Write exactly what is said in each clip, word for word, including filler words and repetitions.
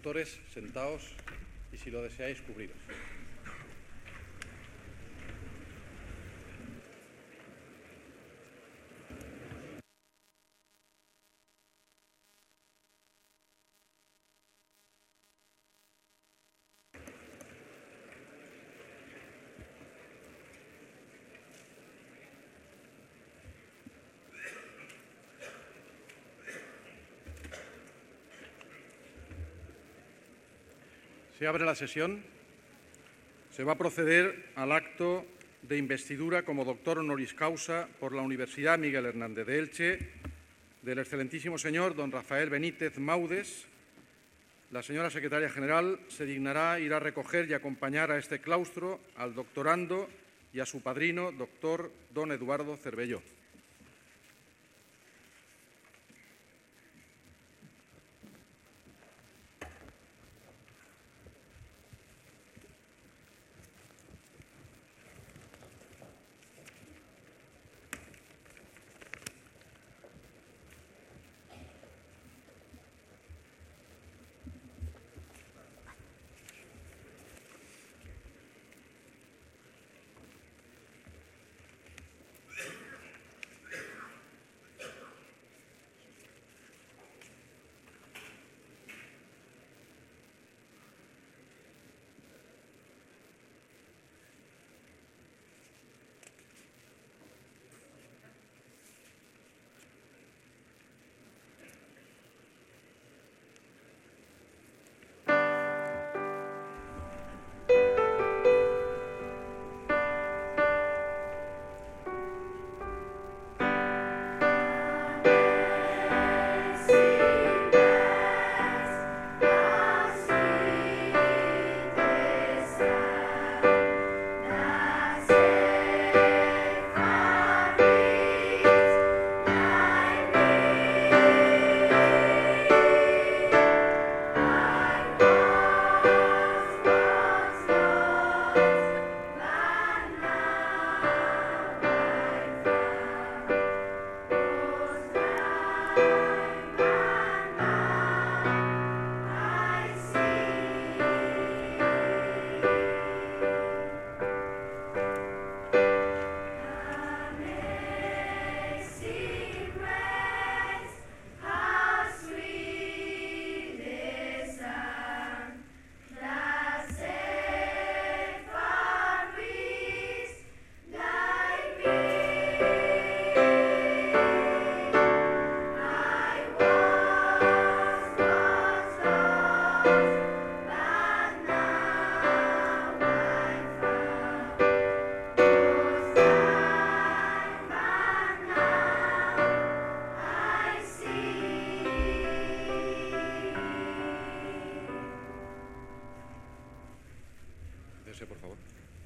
doctores, sentaos y, si lo deseáis, cubriros. Se abre la sesión. Se va a proceder al acto de investidura como doctor honoris causa por la Universidad Miguel Hernández de Elche del excelentísimo señor don Rafael Benítez Maudes. La señora secretaria general se dignará ir a recoger y acompañar a este claustro al doctorando y a su padrino, doctor don Eduardo Cervelló. Por favor.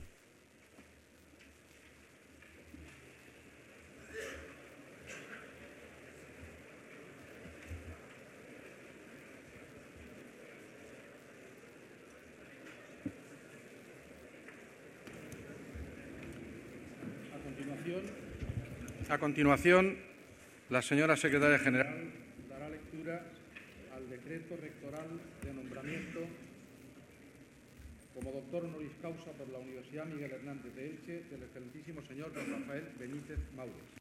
A continuación, a continuación, la señora secretaria general dará lectura al decreto rectoral de nombramiento como doctor honoris causa por la Universidad Miguel Hernández de Elche del excelentísimo señor don Rafael Benítez Maudes.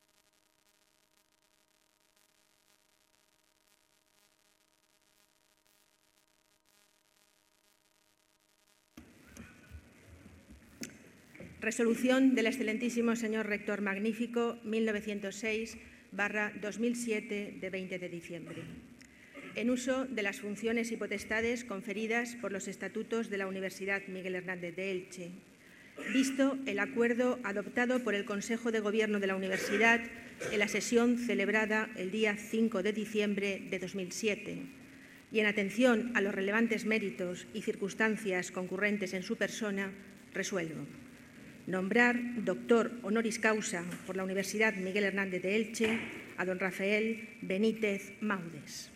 Resolución del excelentísimo señor rector magnífico mil novecientos seis barra dos mil siete de veinte de diciembre. En uso de las funciones y potestades conferidas por los estatutos de la Universidad Miguel Hernández de Elche, visto el acuerdo adoptado por el Consejo de Gobierno de la Universidad en la sesión celebrada el día cinco de diciembre de dos mil siete, y en atención a los relevantes méritos y circunstancias concurrentes en su persona, resuelvo nombrar doctor honoris causa por la Universidad Miguel Hernández de Elche a don Rafael Benítez Maudes.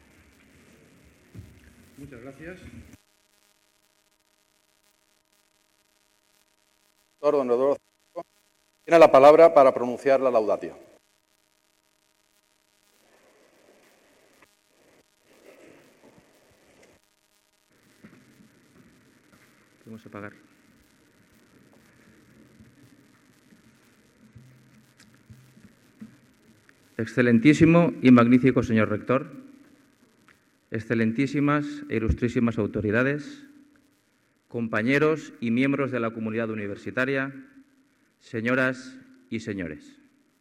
Muchas gracias. Doctor don Eduardo tiene la palabra para pronunciar la laudatio. Vamos a apagar. Excelentísimo y magnífico señor rector, excelentísimas e ilustrísimas autoridades, compañeros y miembros de la comunidad universitaria, señoras y señores.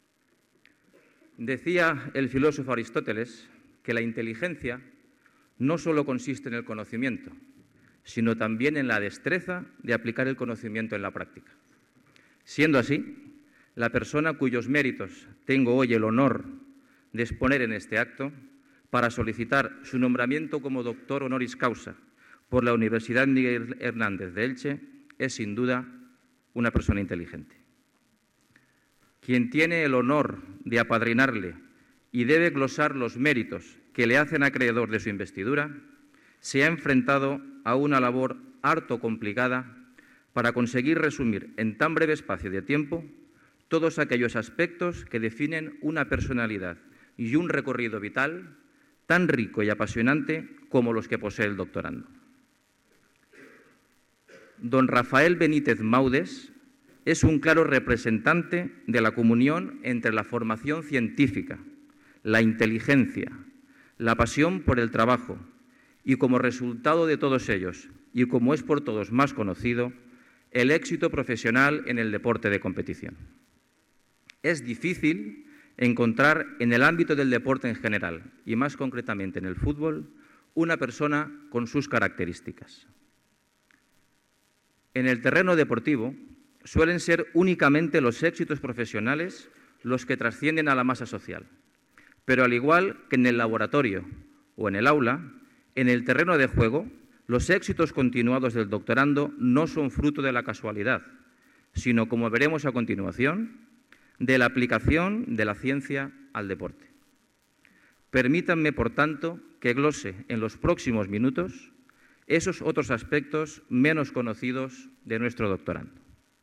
Decía el filósofo Aristóteles que la inteligencia no solo consiste en el conocimiento, sino también en la destreza de aplicar el conocimiento en la práctica. Siendo así, la persona cuyos méritos tengo hoy el honor de exponer en este acto para solicitar su nombramiento como doctor honoris causa por la Universidad Miguel Hernández de Elche es, sin duda, una persona inteligente. Quien tiene el honor de apadrinarle y debe glosar los méritos que le hacen acreedor de su investidura, se ha enfrentado a una labor harto complicada para conseguir resumir en tan breve espacio de tiempo todos aquellos aspectos que definen una personalidad y un recorrido vital tan rico y apasionante como los que posee el doctorando. Don Rafael Benítez Maudes es un claro representante de la comunión entre la formación científica, la inteligencia, la pasión por el trabajo y, como resultado de todos ellos, y como es por todos más conocido, el éxito profesional en el deporte de competición. Es difícil encontrar en el ámbito del deporte en general, y más concretamente en el fútbol, una persona con sus características. En el terreno deportivo suelen ser únicamente los éxitos profesionales los que trascienden a la masa social, pero al igual que en el laboratorio o en el aula, en el terreno de juego, los éxitos continuados del doctorando no son fruto de la casualidad, sino, como veremos a continuación, de la aplicación de la ciencia al deporte. Permítanme, por tanto, que glose en los próximos minutos esos otros aspectos menos conocidos de nuestro doctorando.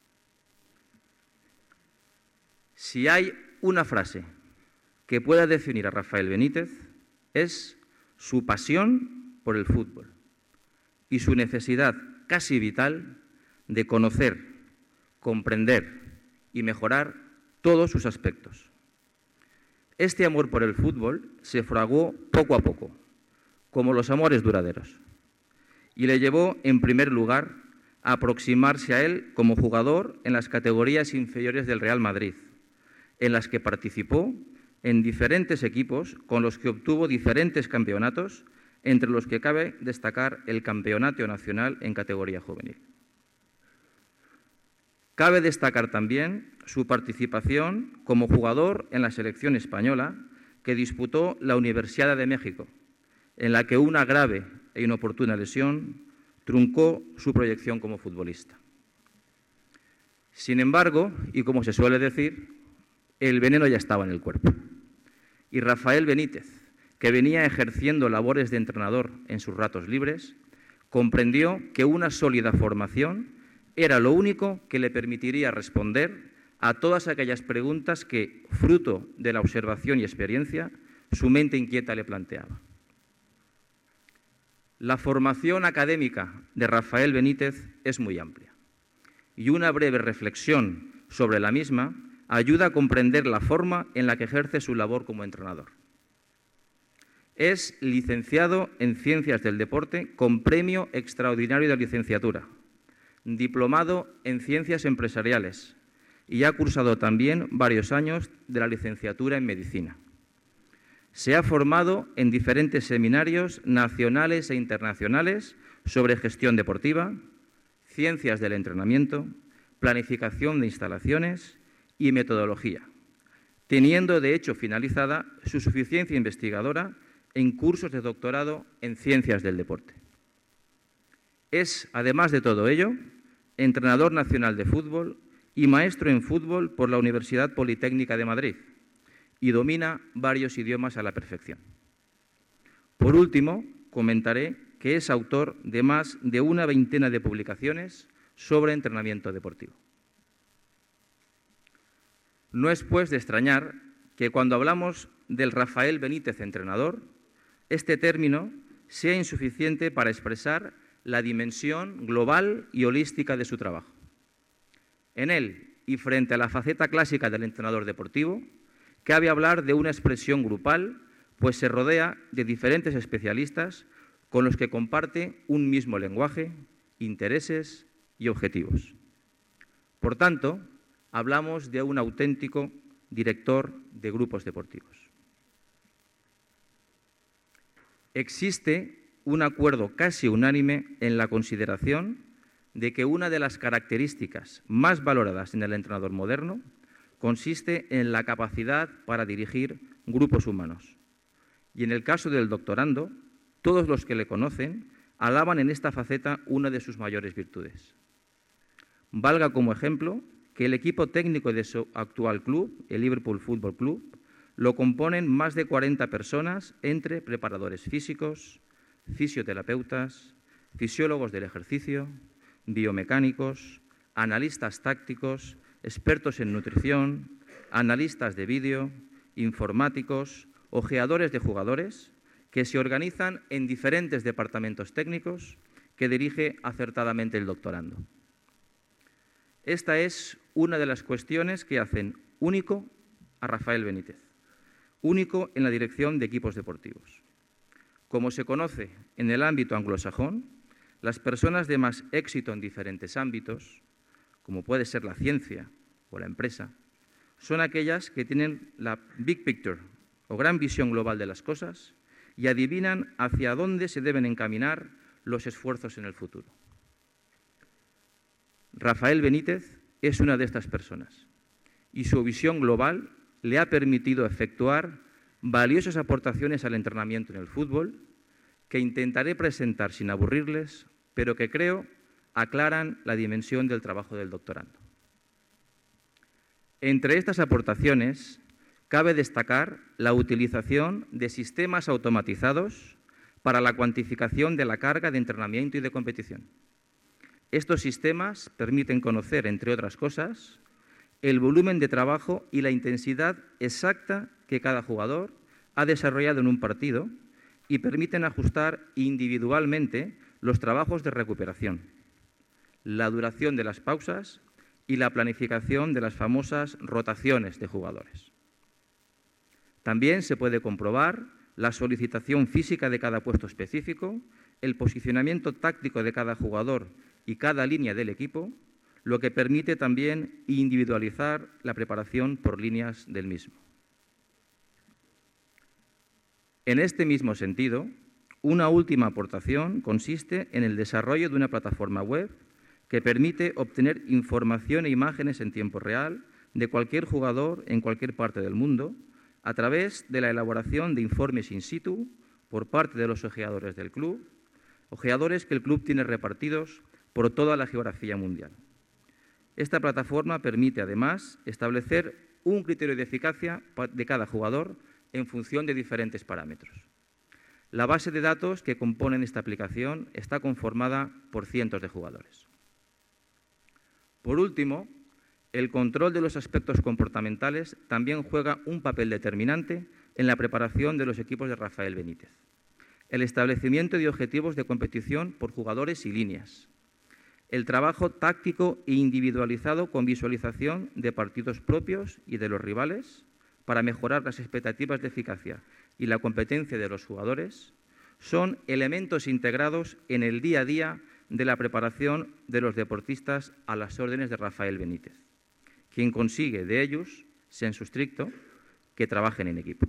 Si hay una frase que pueda definir a Rafael Benítez, es su pasión por el fútbol y su necesidad casi vital de conocer, comprender y mejorar todos sus aspectos. Este amor por el fútbol se fraguó poco a poco, como los amores duraderos, y le llevó, en primer lugar, a aproximarse a él como jugador en las categorías inferiores del Real Madrid, en las que participó en diferentes equipos con los que obtuvo diferentes campeonatos, entre los que cabe destacar el Campeonato Nacional en categoría juvenil. Cabe destacar también su participación como jugador en la selección española que disputó la Universidad de México, en la que una grave e inoportuna lesión truncó su proyección como futbolista. Sin embargo, y como se suele decir, el veneno ya estaba en el cuerpo. Y Rafael Benítez, que venía ejerciendo labores de entrenador en sus ratos libres, comprendió que una sólida formación era lo único que le permitiría responder a todas aquellas preguntas que, fruto de la observación y experiencia, su mente inquieta le planteaba. La formación académica de Rafael Benítez es muy amplia y una breve reflexión sobre la misma ayuda a comprender la forma en la que ejerce su labor como entrenador. Es licenciado en Ciencias del Deporte con Premio Extraordinario de Licenciatura, diplomado en Ciencias Empresariales y ha cursado también varios años de la licenciatura en Medicina. Se ha formado en diferentes seminarios nacionales e internacionales sobre gestión deportiva, ciencias del entrenamiento, planificación de instalaciones y metodología, teniendo de hecho finalizada su suficiencia investigadora en cursos de doctorado en ciencias del deporte. Es, además de todo ello, entrenador nacional de fútbol y maestro en fútbol por la Universidad Politécnica de Madrid y domina varios idiomas a la perfección. Por último, comentaré que es autor de más de una veintena de publicaciones sobre entrenamiento deportivo. No es, pues, de extrañar que cuando hablamos del Rafael Benítez entrenador, este término sea insuficiente para expresar la dimensión global y holística de su trabajo. En él, y frente a la faceta clásica del entrenador deportivo, cabe hablar de una expresión grupal, pues se rodea de diferentes especialistas con los que comparte un mismo lenguaje, intereses y objetivos. Por tanto, hablamos de un auténtico director de grupos deportivos. Existe un acuerdo casi unánime en la consideración de que una de las características más valoradas en el entrenador moderno consiste en la capacidad para dirigir grupos humanos. Y en el caso del doctorando, todos los que le conocen alaban en esta faceta una de sus mayores virtudes. Valga como ejemplo que el equipo técnico de su actual club, el Liverpool Football Club, lo componen más de cuarenta personas entre preparadores físicos, fisioterapeutas, fisiólogos del ejercicio, biomecánicos, analistas tácticos, expertos en nutrición, analistas de vídeo, informáticos, ojeadores de jugadores, que se organizan en diferentes departamentos técnicos que dirige acertadamente el doctorando. Esta es una de las cuestiones que hacen único a Rafael Benítez, único en la dirección de equipos deportivos. Como se conoce en el ámbito anglosajón, las personas de más éxito en diferentes ámbitos, como puede ser la ciencia o la empresa, son aquellas que tienen la big picture o gran visión global de las cosas y adivinan hacia dónde se deben encaminar los esfuerzos en el futuro. Rafael Benítez es una de estas personas y su visión global le ha permitido efectuar valiosas aportaciones al entrenamiento en el fútbol que intentaré presentar sin aburrirles, pero que creo aclaran la dimensión del trabajo del doctorando. Entre estas aportaciones, cabe destacar la utilización de sistemas automatizados para la cuantificación de la carga de entrenamiento y de competición. Estos sistemas permiten conocer, entre otras cosas, el volumen de trabajo y la intensidad exacta que cada jugador ha desarrollado en un partido y permiten ajustar individualmente los trabajos de recuperación, la duración de las pausas y la planificación de las famosas rotaciones de jugadores. También se puede comprobar la solicitación física de cada puesto específico, el posicionamiento táctico de cada jugador y cada línea del equipo, lo que permite también individualizar la preparación por líneas del mismo. En este mismo sentido, una última aportación consiste en el desarrollo de una plataforma web que permite obtener información e imágenes en tiempo real de cualquier jugador en cualquier parte del mundo a través de la elaboración de informes in situ por parte de los ojeadores del club, ojeadores que el club tiene repartidos por toda la geografía mundial. Esta plataforma permite, además, establecer un criterio de eficacia de cada jugador en función de diferentes parámetros. La base de datos que componen esta aplicación está conformada por cientos de jugadores. Por último, el control de los aspectos comportamentales también juega un papel determinante en la preparación de los equipos de Rafael Benítez. El establecimiento de objetivos de competición por jugadores y líneas. El trabajo táctico e individualizado con visualización de partidos propios y de los rivales para mejorar las expectativas de eficacia y la competencia de los jugadores son elementos integrados en el día a día de la preparación de los deportistas a las órdenes de Rafael Benítez, quien consigue de ellos, sensu stricto, que trabajen en equipo.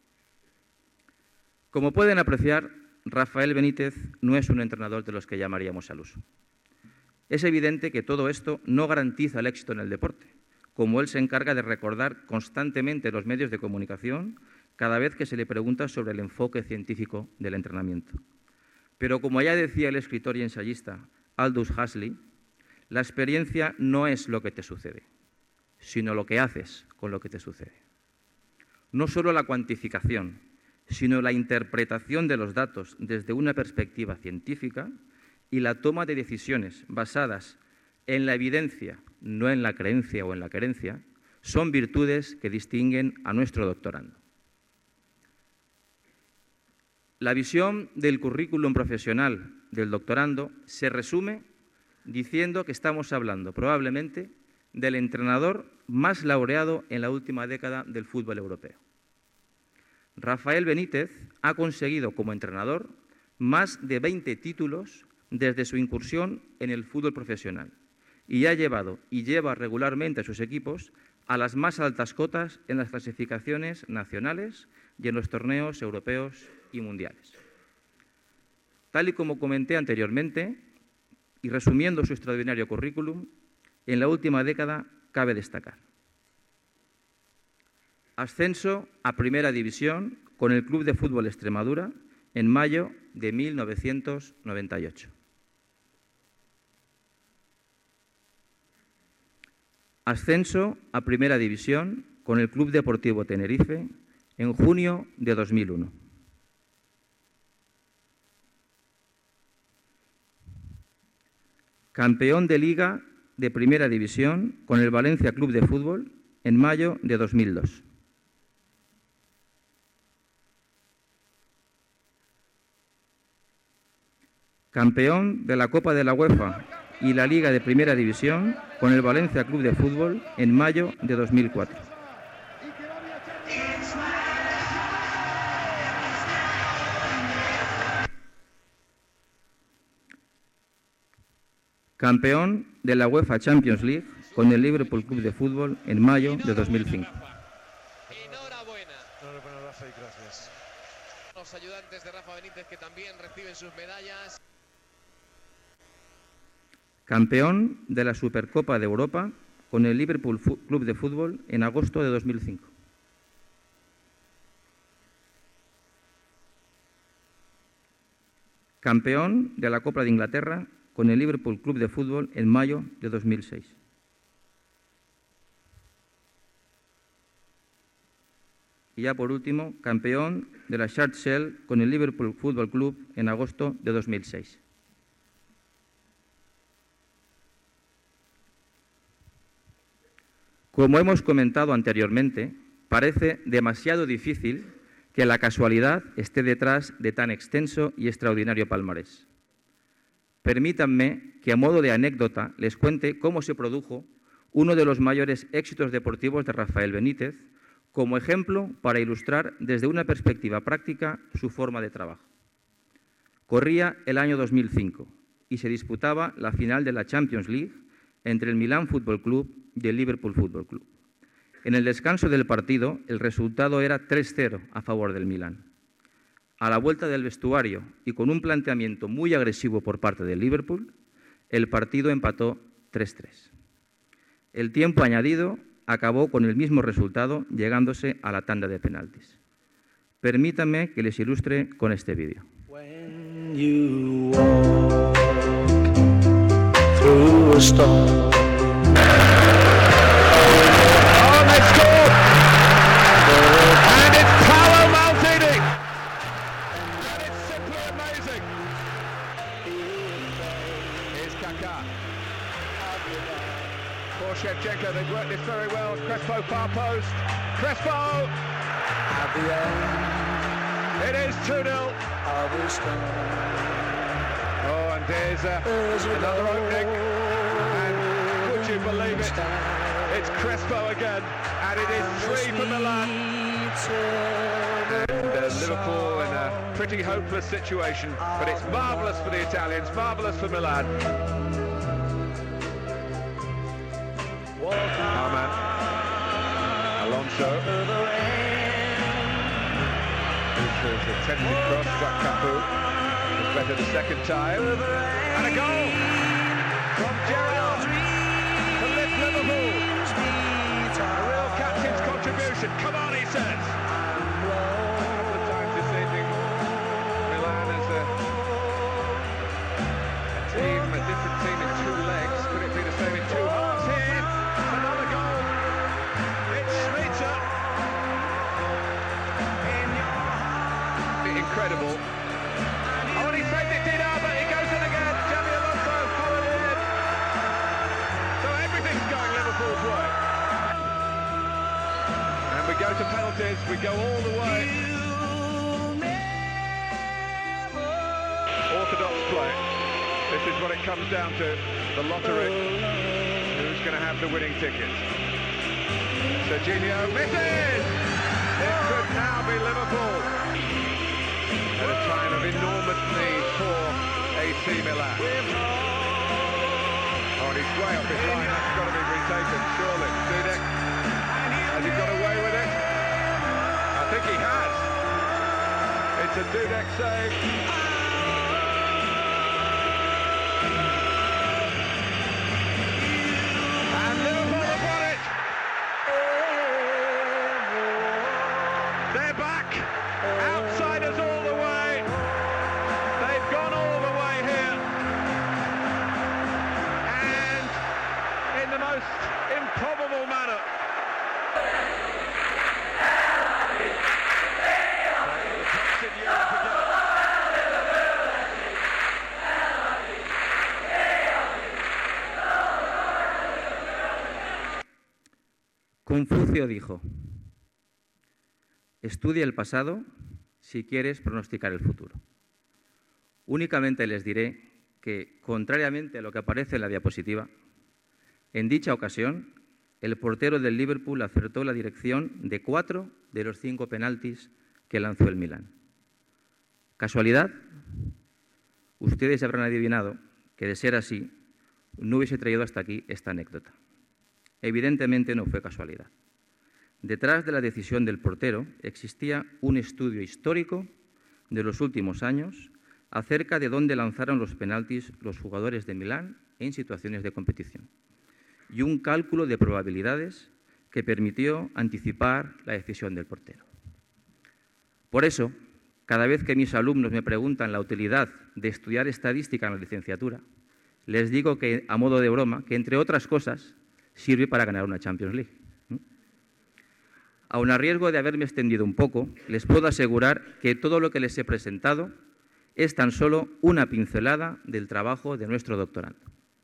Como pueden apreciar, Rafael Benítez no es un entrenador de los que llamaríamos al uso. Es evidente que todo esto no garantiza el éxito en el deporte, como él se encarga de recordar constantemente en los medios de comunicación cada vez que se le pregunta sobre el enfoque científico del entrenamiento. Pero como ya decía el escritor y ensayista Aldous Huxley, la experiencia no es lo que te sucede, sino lo que haces con lo que te sucede. No solo la cuantificación, sino la interpretación de los datos desde una perspectiva científica y la toma de decisiones basadas en la evidencia, no en la creencia o en la querencia, son virtudes que distinguen a nuestro doctorando. La visión del currículum profesional del doctorando se resume diciendo que estamos hablando probablemente del entrenador más laureado en la última década del fútbol europeo. Rafael Benítez ha conseguido como entrenador más de veinte títulos desde su incursión en el fútbol profesional y ha llevado y lleva regularmente a sus equipos a las más altas cotas en las clasificaciones nacionales y en los torneos europeos y mundiales. Tal y como comenté anteriormente, y resumiendo su extraordinario currículum, en la última década cabe destacar: ascenso a Primera División con el Club de Fútbol Extremadura en mayo de mil novecientos noventa y ocho. Ascenso a Primera División con el Club Deportivo Tenerife en junio de dos mil uno. Campeón de Liga de Primera División con el Valencia Club de Fútbol en mayo de dos mil dos. Campeón de la Copa de la UEFA y la Liga de Primera División con el Valencia Club de Fútbol en mayo de dos mil cuatro. Campeón de la UEFA Champions League con el Liverpool Club de Fútbol en mayo de dos mil cinco. Enhorabuena. Enhorabuena, Rafa, y gracias. Los ayudantes de Rafa Benítez que también reciben sus medallas. Campeón de la Supercopa de Europa con el Liverpool Club de Fútbol en agosto de dos mil cinco. Campeón de la Copa de Inglaterra con el Liverpool Club de Fútbol en mayo de dos mil seis. Y ya por último, campeón de la Shard Shell con el Liverpool Football Club en agosto de dos mil seis. Como hemos comentado anteriormente, parece demasiado difícil que la casualidad esté detrás de tan extenso y extraordinario palmarés. Permítanme que, a modo de anécdota, les cuente cómo se produjo uno de los mayores éxitos deportivos de Rafael Benítez, como ejemplo para ilustrar desde una perspectiva práctica su forma de trabajo. Corría el año dos mil cinco y se disputaba la final de la Champions League entre el Milán Fútbol Club y el Liverpool Fútbol Club. En el descanso del partido, el resultado era tres cero a favor del Milán. A la vuelta del vestuario y con un planteamiento muy agresivo por parte del Liverpool, el partido empató tres tres. El tiempo añadido acabó con el mismo resultado, llegándose a la tanda de penaltis. Permítanme que les ilustre con este vídeo. When you walk through a storm. Oh, they scored! And it's Paolo Maldini! And it's simply amazing! Here's Kaká. For Shevchenko, they've worked this very well. Crespo far post. Crespo! At the end, it is two nil. Oh, and there's uh, another opening. And would you believe it? It's Crespo again. And it is three for Milan. And uh, Liverpool in a pretty hopeless situation. But it's marvellous for the Italians, marvellous for Milan. Arman. Alonso. A tentative cross, struck Cafu. It's better the second time. And a goal from Gerrard to lift Liverpool. A real captain's contribution. Come on, he says. A couple of times this evening, Milan as a, a team, a different team in two legs. Could it be the same in two halves here? Another goal. It's Schmitzer. Incredible. Oh, and he saved it, did but he goes in again. Xabi Alonso followed in. So everything's going Liverpool's way. And we go to penalties. We go all the way. what it comes down to, the lottery. Who's going to have the winning ticket? Serginho misses! It could now be Liverpool. At a time of enormous need for A C Milan. Oh, and he's way off his line. That's got to be retaken, surely. Dudek, has he got away with it? I think he has. It's a Dudek save. And Liverpool have won it. They're back. Outsiders all the way. They've gone all the way here. And in the most improbable manner. Confucio dijo: estudia el pasado si quieres pronosticar el futuro. Únicamente les diré que, contrariamente a lo que aparece en la diapositiva, en dicha ocasión, el portero del Liverpool acertó la dirección de cuatro de los cinco penaltis que lanzó el Milan. ¿Casualidad? Ustedes habrán adivinado que, de ser así, no hubiese traído hasta aquí esta anécdota. Evidentemente no fue casualidad. Detrás de la decisión del portero existía un estudio histórico de los últimos años acerca de dónde lanzaron los penaltis los jugadores de Milán en situaciones de competición y un cálculo de probabilidades que permitió anticipar la decisión del portero. Por eso, cada vez que mis alumnos me preguntan la utilidad de estudiar estadística en la licenciatura, les digo que, a modo de broma, que entre otras cosas sirve para ganar una Champions League. Aun a riesgo de haberme extendido un poco, les puedo asegurar que todo lo que les he presentado es tan solo una pincelada del trabajo de nuestro doctorando.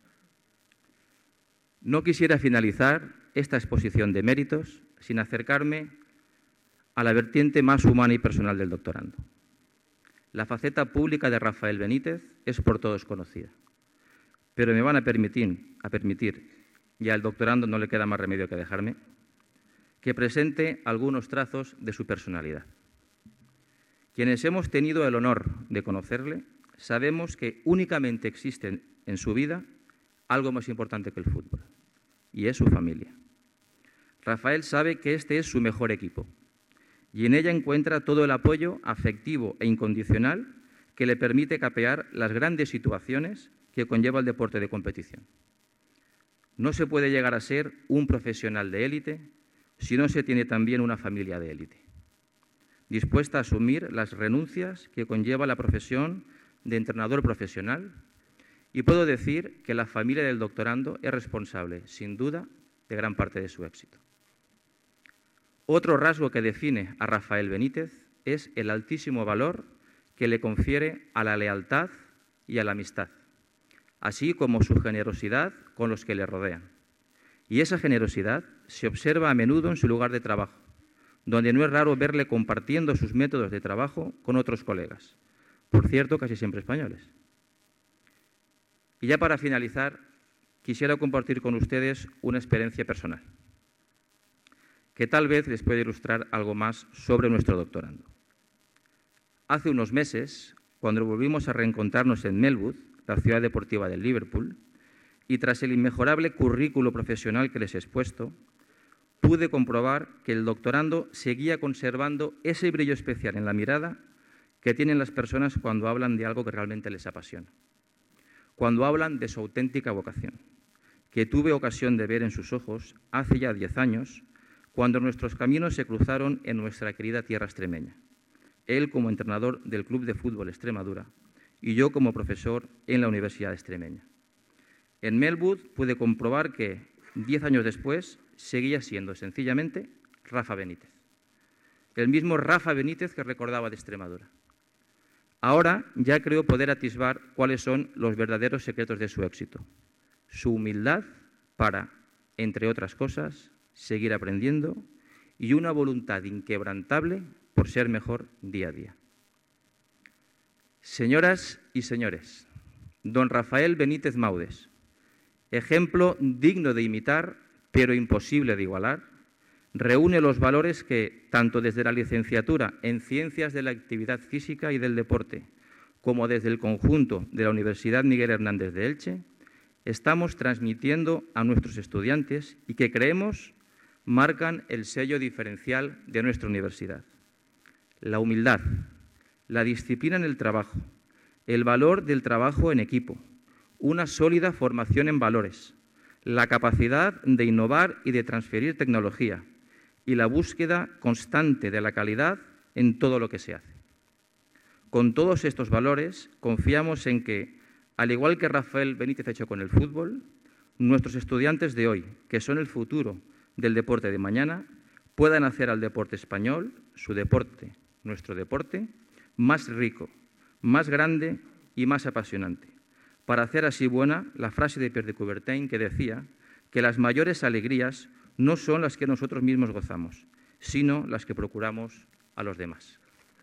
No quisiera finalizar esta exposición de méritos sin acercarme a la vertiente más humana y personal del doctorando. La faceta pública de Rafael Benítez es por todos conocida, pero me van a permitir, a permitir, y al doctorando no le queda más remedio que dejarme, que presente algunos trazos de su personalidad. Quienes hemos tenido el honor de conocerle, sabemos que únicamente existe en su vida algo más importante que el fútbol, y es su familia. Rafael sabe que este es su mejor equipo, y en ella encuentra todo el apoyo afectivo e incondicional que le permite capear las grandes situaciones que conlleva el deporte de competición. No se puede llegar a ser un profesional de élite si no se tiene también una familia de élite, dispuesta a asumir las renuncias que conlleva la profesión de entrenador profesional, y puedo decir que la familia del doctorando es responsable, sin duda, de gran parte de su éxito. Otro rasgo que define a Rafael Benítez es el altísimo valor que le confiere a la lealtad y a la amistad, así como su generosidad con los que le rodean. Y esa generosidad se observa a menudo en su lugar de trabajo, donde no es raro verle compartiendo sus métodos de trabajo con otros colegas, por cierto, casi siempre españoles. Y ya para finalizar, quisiera compartir con ustedes una experiencia personal, que tal vez les pueda ilustrar algo más sobre nuestro doctorando. Hace unos meses, cuando volvimos a reencontrarnos en Melwood, la ciudad deportiva del Liverpool, y tras el inmejorable currículo profesional que les he expuesto, pude comprobar que el doctorando seguía conservando ese brillo especial en la mirada que tienen las personas cuando hablan de algo que realmente les apasiona, cuando hablan de su auténtica vocación, que tuve ocasión de ver en sus ojos hace ya diez años, cuando nuestros caminos se cruzaron en nuestra querida tierra extremeña, él como entrenador del Club de Fútbol Extremadura y yo como profesor en la Universidad Extremeña. En Melwood pude comprobar que, diez años después, seguía siendo sencillamente Rafa Benítez, el mismo Rafa Benítez que recordaba de Extremadura. Ahora ya creo poder atisbar cuáles son los verdaderos secretos de su éxito. Su humildad para, entre otras cosas, seguir aprendiendo y una voluntad inquebrantable por ser mejor día a día. Señoras y señores, don Rafael Benítez Maudes, ejemplo digno de imitar, pero imposible de igualar, reúne los valores que, tanto desde la licenciatura en Ciencias de la Actividad Física y del Deporte, como desde el conjunto de la Universidad Miguel Hernández de Elche, estamos transmitiendo a nuestros estudiantes y que creemos marcan el sello diferencial de nuestra universidad. La humildad, la disciplina en el trabajo, el valor del trabajo en equipo, una sólida formación en valores, la capacidad de innovar y de transferir tecnología y la búsqueda constante de la calidad en todo lo que se hace. Con todos estos valores, confiamos en que, al igual que Rafael Benítez ha hecho con el fútbol, nuestros estudiantes de hoy, que son el futuro del deporte de mañana, puedan hacer al deporte español, su deporte, nuestro deporte, más rico, más grande y más apasionante, para hacer así buena la frase de Pierre de Coubertin que decía que las mayores alegrías no son las que nosotros mismos gozamos, sino las que procuramos a los demás.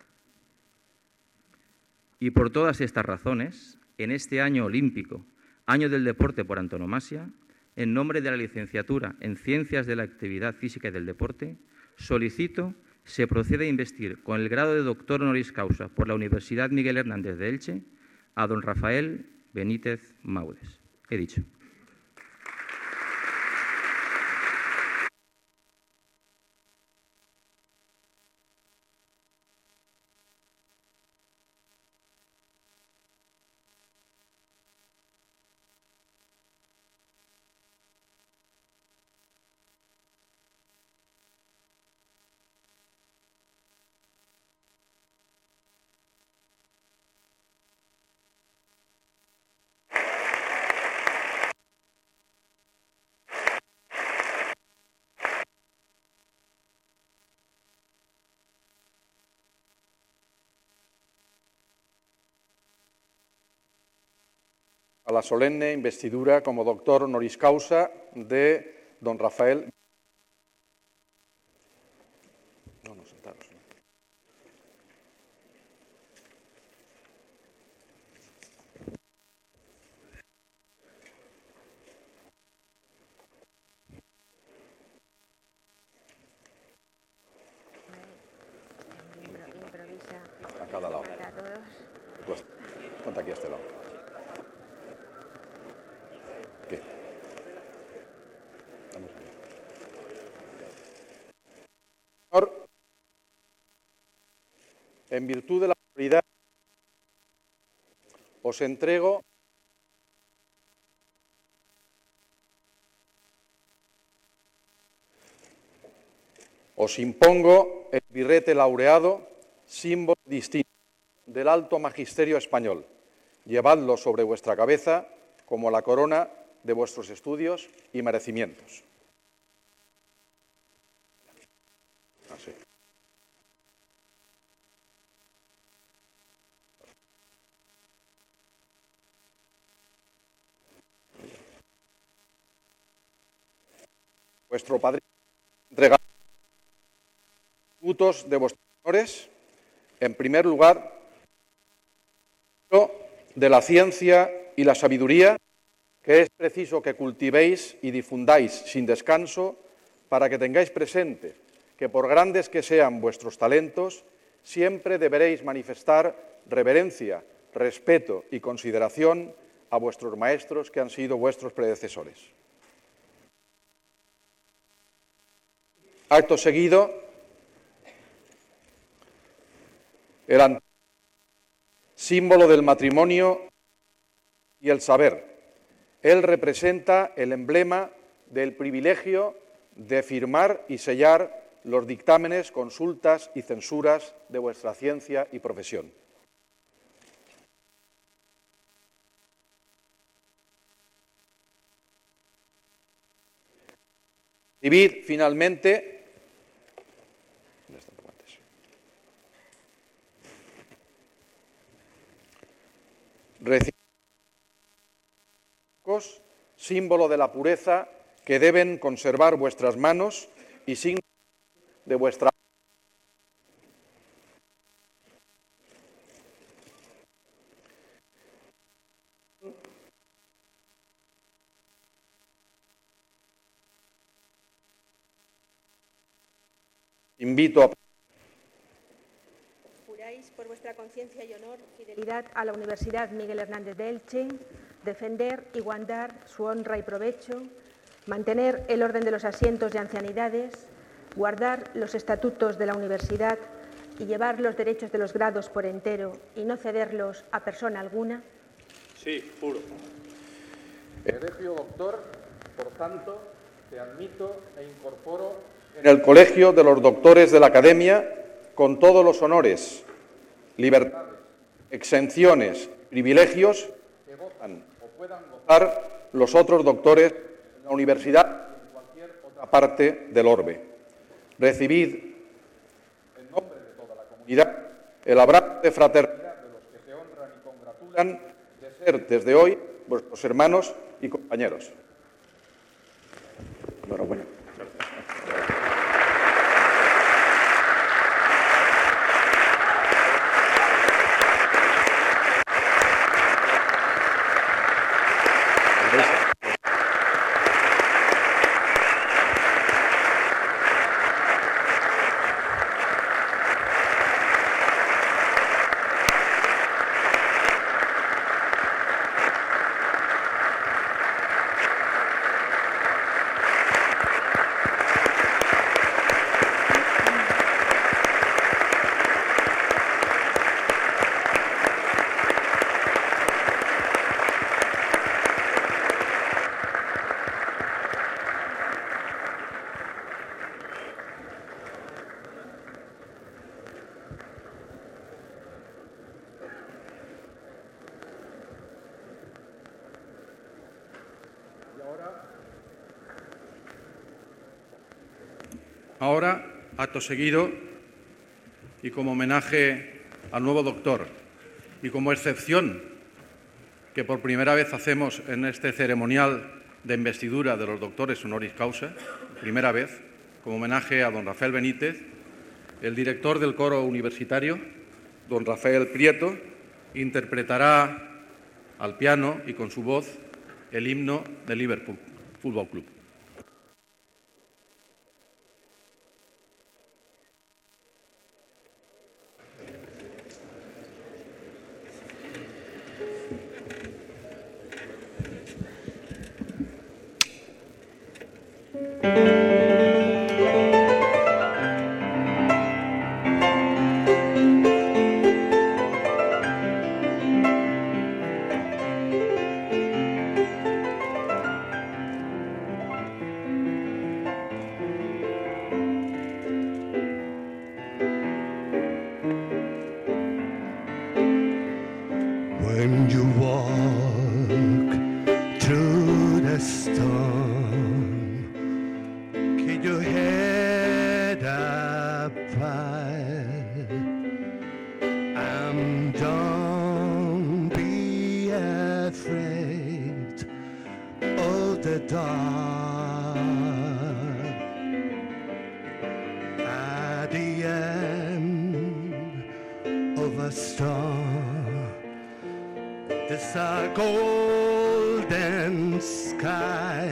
Y por todas estas razones, en este año olímpico, año del deporte por antonomasia, en nombre de la licenciatura en Ciencias de la Actividad Física y del Deporte, solicito se proceda a investir con el grado de doctor honoris causa por la Universidad Miguel Hernández de Elche a don Rafael Benítez Maudes. He dicho. A la solemne investidura como doctor honoris causa de don Rafael. No, no, sentaros. Improvisa. A cada lado. Para todos. Pues, ponte aquí a este lado. ¿Qué? Vamos a ver. Señor, en virtud de la autoridad, os entrego os impongo el birrete laureado, símbolo distinto del alto magisterio español. Llevadlo sobre vuestra cabeza como la corona de vuestros estudios y merecimientos. Así. Vuestro padre entrega tributos de vuestros honores, en primer lugar, de la ciencia y la sabiduría, que es preciso que cultivéis y difundáis sin descanso para que tengáis presente que, por grandes que sean vuestros talentos, siempre deberéis manifestar reverencia, respeto y consideración a vuestros maestros que han sido vuestros predecesores. Acto seguido, el símbolo del matrimonio y el saber. Él representa el emblema del privilegio de firmar y sellar los dictámenes, consultas y censuras de vuestra ciencia y profesión. Recibid finalmente recibid símbolo de la pureza que deben conservar vuestras manos y signo de vuestra invito a... Juráis por vuestra conciencia y honor fidelidad a la Universidad Miguel Hernández de Elche, defender y guardar su honra y provecho, mantener el orden de los asientos de ancianidades, guardar los estatutos de la universidad y llevar los derechos de los grados por entero y no cederlos a persona alguna. Sí, juro. Elegio doctor, por tanto, te admito e incorporo en el Colegio de los Doctores de la Academia con todos los honores, libertades, exenciones, privilegios que gozan o puedan gozar los otros doctores de la universidad y en cualquier otra parte del orbe. Recibid, en nombre de toda la comunidad, el abrazo de fraternidad de los que se honran y congratulan de ser desde hoy vuestros hermanos y compañeros. Enhorabuena. Ahora, acto seguido, y como homenaje al nuevo doctor, y como excepción que por primera vez hacemos en este ceremonial de investidura de los doctores honoris causa, primera vez, como homenaje a don Rafael Benítez, el director del coro universitario, don Rafael Prieto, interpretará al piano y con su voz el himno del Liverpool Fútbol Club. When you walk through the storm, keep your head up high, and don't be afraid of the dark. At the end of a storm, there's a golden sky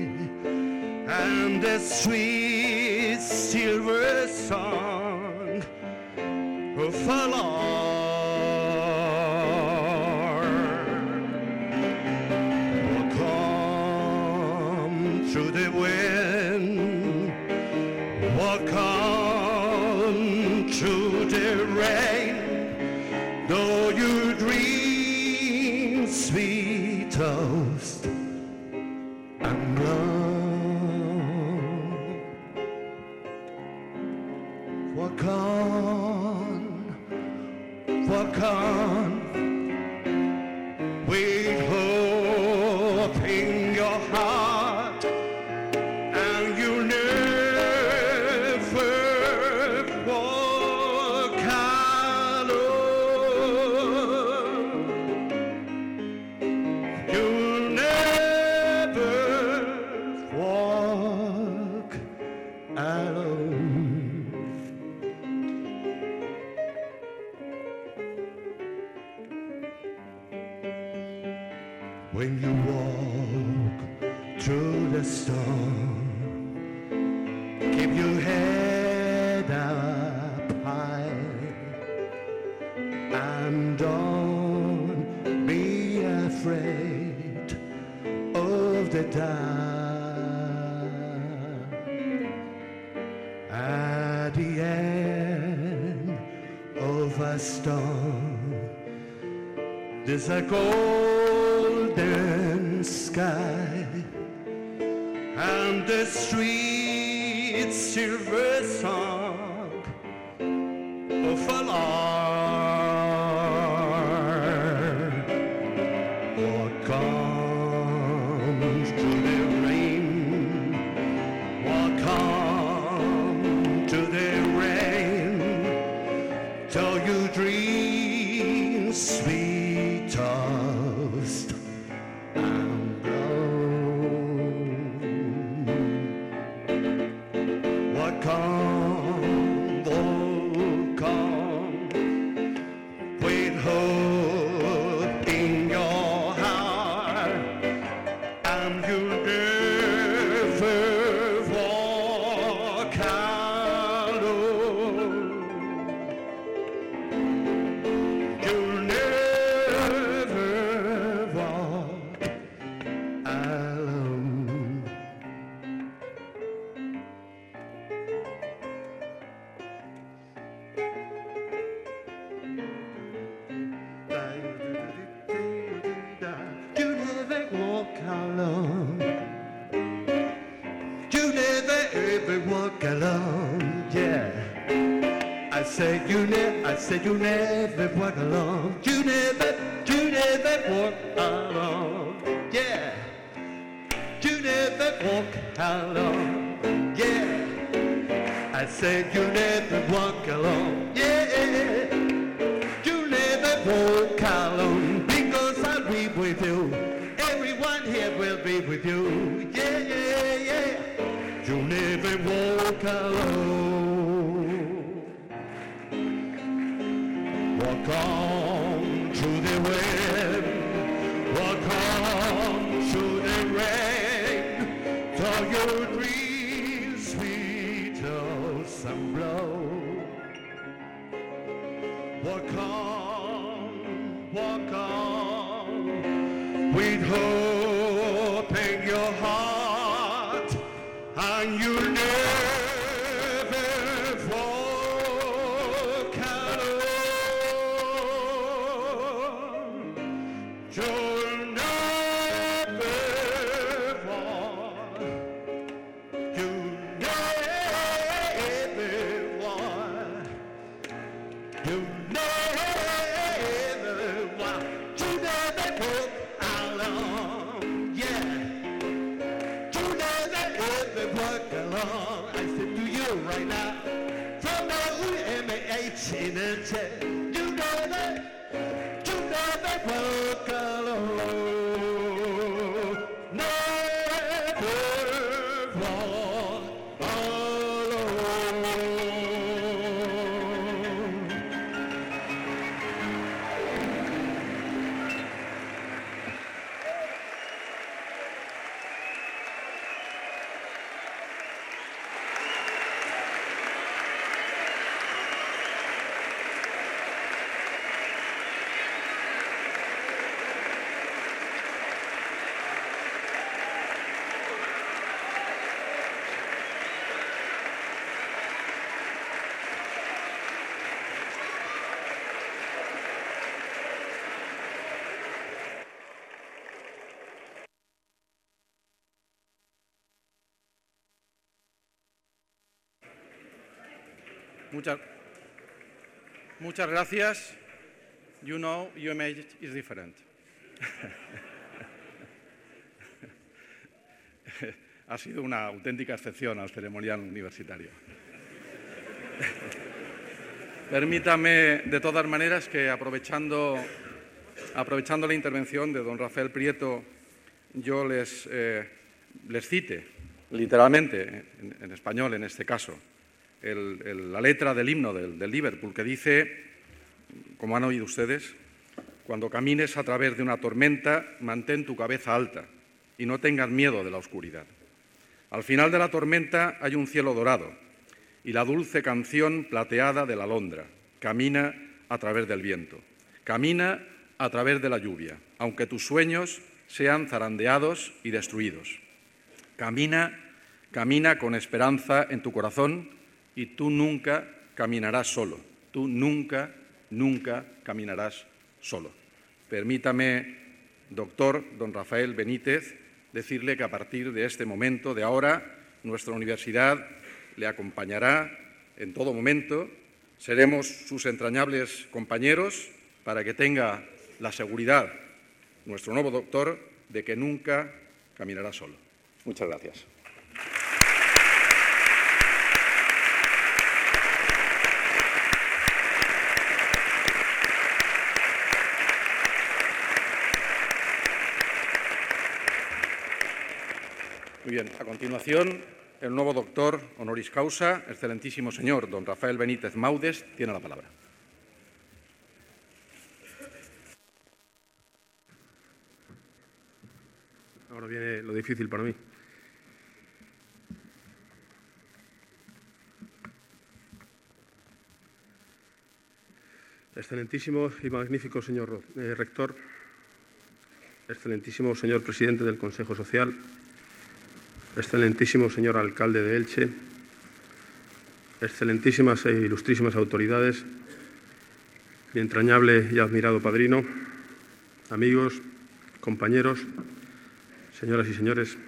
and the sweet silver song of a will come through the wind, will come through the rain, though you dream sweet toast and love. Walk on, walk on, with hope in your heart, and you never walk alone. You'll never walk alone. When you walk through the storm, keep your head up And don't be afraid of the dark. At the end of a storm, there's a golden sky, and the streets silver song of alarm. What comes to the rain? What comes to the rain? Till you dream sweet toast and blow. What comes, oh come, with hope in your heart, and you'll never walk alone. You'll never walk alone. You never walk alone. You never ever walk alone. Yeah. I said you never. I said you never walk alone. You never. You never walk alone. Yeah. You never walk alone. Yeah. I said you never walk alone. Yeah. You never walk alone, because I'll be with you. Everyone here will be with you. Yeah, yeah, yeah. You never walk alone. Walk on through the wind. Walk on through the rain. Till your dreams sweet as and blow. Walk on, walk on, with hope in your heart, and you'll never walk alone. You'll never walk, you'll never walk. You never walk, you never walk alone, yeah. You never ever walk alone. I said to you right now, from the U M H in the chair, you never, you never walk alone. Never walk alone. Muchas, muchas gracias. You know, U M H is different. Ha sido una auténtica excepción al ceremonial universitario. Permítame, de todas maneras, que aprovechando, aprovechando la intervención de don Rafael Prieto, yo les, eh, les cite, literalmente, en, en español en este caso, el, el, la letra del himno del, del Liverpool, que dice, como han oído ustedes, cuando camines a través de una tormenta, mantén tu cabeza alta y no tengas miedo de la oscuridad. Al final de la tormenta hay un cielo dorado y la dulce canción plateada de la alondra camina a través del viento. Camina a través de la lluvia, aunque tus sueños sean zarandeados y destruidos. Camina, camina con esperanza en tu corazón y tú nunca caminarás solo. Tú nunca, nunca caminarás solo. Permítame, doctor don Rafael Benítez, decirle que a partir de este momento, de ahora, nuestra universidad le acompañará en todo momento. Seremos sus entrañables compañeros para que tenga la seguridad, nuestro nuevo doctor, de que nunca caminará solo. Muchas gracias. Muy bien, a continuación, el nuevo doctor honoris causa, excelentísimo señor don Rafael Benítez Maudes, tiene la palabra. Ahora viene lo difícil para mí. Excelentísimo y magnífico señor eh, rector, excelentísimo señor presidente del Consejo Social, excelentísimo señor alcalde de Elche, excelentísimas e ilustrísimas autoridades, mi entrañable y admirado padrino, amigos, compañeros, señoras y señores,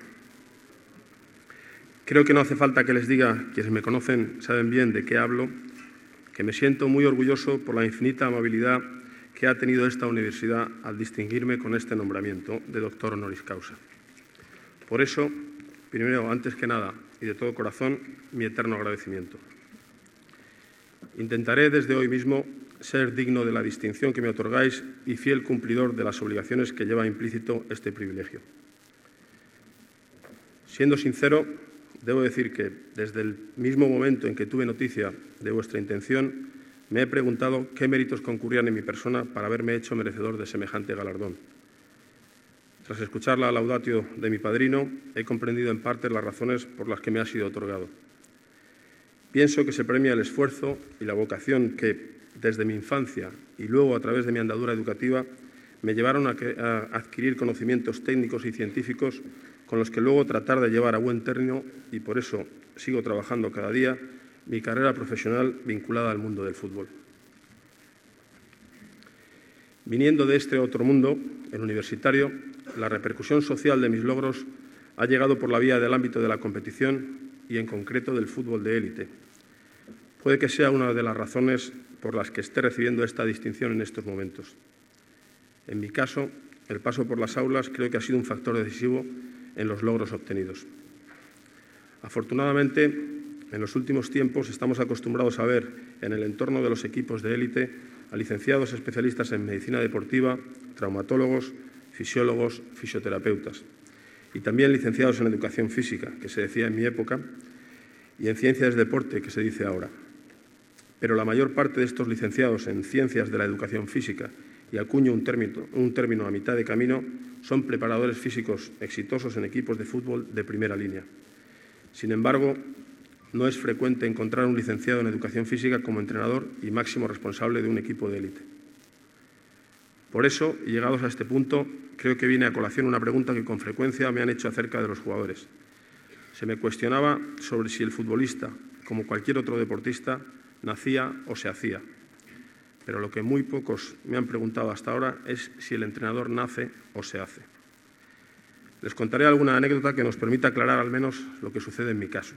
creo que no hace falta que les diga, quienes me conocen saben bien de qué hablo, que me siento muy orgulloso por la infinita amabilidad que ha tenido esta universidad al distinguirme con este nombramiento de doctor honoris causa. Por eso, primero, antes que nada y de todo corazón, mi eterno agradecimiento. Intentaré desde hoy mismo ser digno de la distinción que me otorgáis y fiel cumplidor de las obligaciones que lleva implícito este privilegio. Siendo sincero, debo decir que desde el mismo momento en que tuve noticia de vuestra intención, me he preguntado qué méritos concurrían en mi persona para haberme hecho merecedor de semejante galardón. Tras escuchar la laudatio de mi padrino, he comprendido en parte las razones por las que me ha sido otorgado. Pienso que se premia el esfuerzo y la vocación que, desde mi infancia y luego a través de mi andadura educativa, me llevaron a, que, a adquirir conocimientos técnicos y científicos con los que luego tratar de llevar a buen término, y por eso sigo trabajando cada día, mi carrera profesional vinculada al mundo del fútbol. Viniendo de este otro mundo, el universitario, la repercusión social de mis logros ha llegado por la vía del ámbito de la competición y, en concreto, del fútbol de élite. Puede que sea una de las razones por las que esté recibiendo esta distinción en estos momentos. En mi caso, el paso por las aulas creo que ha sido un factor decisivo en los logros obtenidos. Afortunadamente, en los últimos tiempos estamos acostumbrados a ver en el entorno de los equipos de élite a licenciados especialistas en medicina deportiva, traumatólogos, fisiólogos, fisioterapeutas, y también licenciados en educación física, que se decía en mi época, y en ciencias del deporte, que se dice ahora. Pero la mayor parte de estos licenciados en ciencias de la educación física, y acuño un término, un término a mitad de camino, son preparadores físicos exitosos en equipos de fútbol de primera línea. Sin embargo, no es frecuente encontrar un licenciado en educación física como entrenador y máximo responsable de un equipo de élite. Por eso, y llegados a este punto, creo que viene a colación una pregunta que con frecuencia me han hecho acerca de los jugadores. Se me cuestionaba sobre si el futbolista, como cualquier otro deportista, nacía o se hacía. Pero lo que muy pocos me han preguntado hasta ahora es si el entrenador nace o se hace. Les contaré alguna anécdota que nos permita aclarar al menos lo que sucede en mi caso.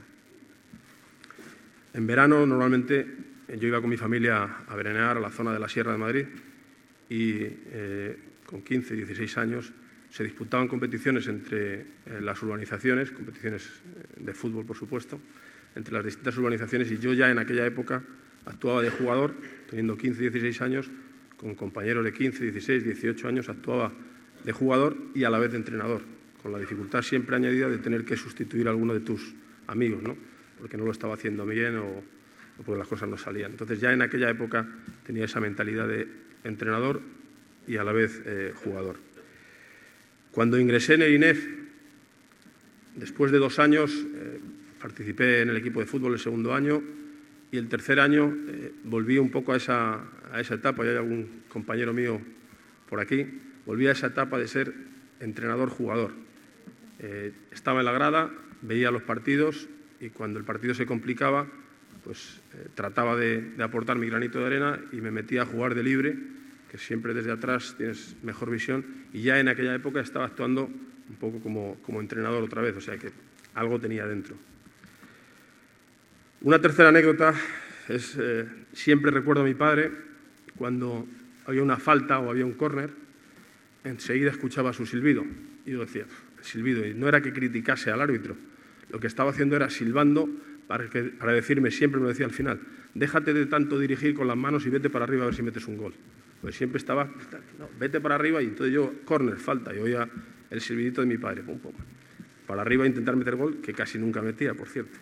En verano, normalmente, yo iba con mi familia a veranear a la zona de la Sierra de Madrid y eh, con quince, dieciséis años se disputaban competiciones entre eh, las urbanizaciones, competiciones de fútbol, por supuesto, entre las distintas urbanizaciones, y yo ya en aquella época actuaba de jugador, teniendo quince, dieciséis años, con compañeros de quince, dieciséis, dieciocho años, actuaba de jugador y a la vez de entrenador, con la dificultad siempre añadida de tener que sustituir a alguno de tus amigos, ¿no? Porque no lo estaba haciendo bien o, o porque las cosas no salían. Entonces ya en aquella época tenía esa mentalidad de entrenador y a la vez eh, jugador. Cuando ingresé en el I N E F, después de dos años, eh, participé en el equipo de fútbol el segundo año y el tercer año eh, volví un poco a esa, a esa etapa, y hay algún compañero mío por aquí, volví a esa etapa de ser entrenador-jugador. Eh, estaba en la grada, veía los partidos y cuando el partido se complicaba, pues eh, trataba de, de aportar mi granito de arena y me metía a jugar de libre, que siempre desde atrás tienes mejor visión, y ya en aquella época estaba actuando un poco como, como entrenador otra vez, o sea que algo tenía dentro. Una tercera anécdota es, eh, siempre recuerdo a mi padre, cuando había una falta o había un córner, enseguida escuchaba su silbido, y yo decía, silbido, y no era que criticase al árbitro, lo que estaba haciendo era silbando para, que, para decirme, siempre me decía al final, déjate de tanto dirigir con las manos y vete para arriba a ver si metes un gol. Pues siempre estaba, no, vete para arriba, y entonces yo, córner, falta, y oía el silbidito de mi padre, pum, pum, para arriba a intentar meter gol, que casi nunca metía, por cierto.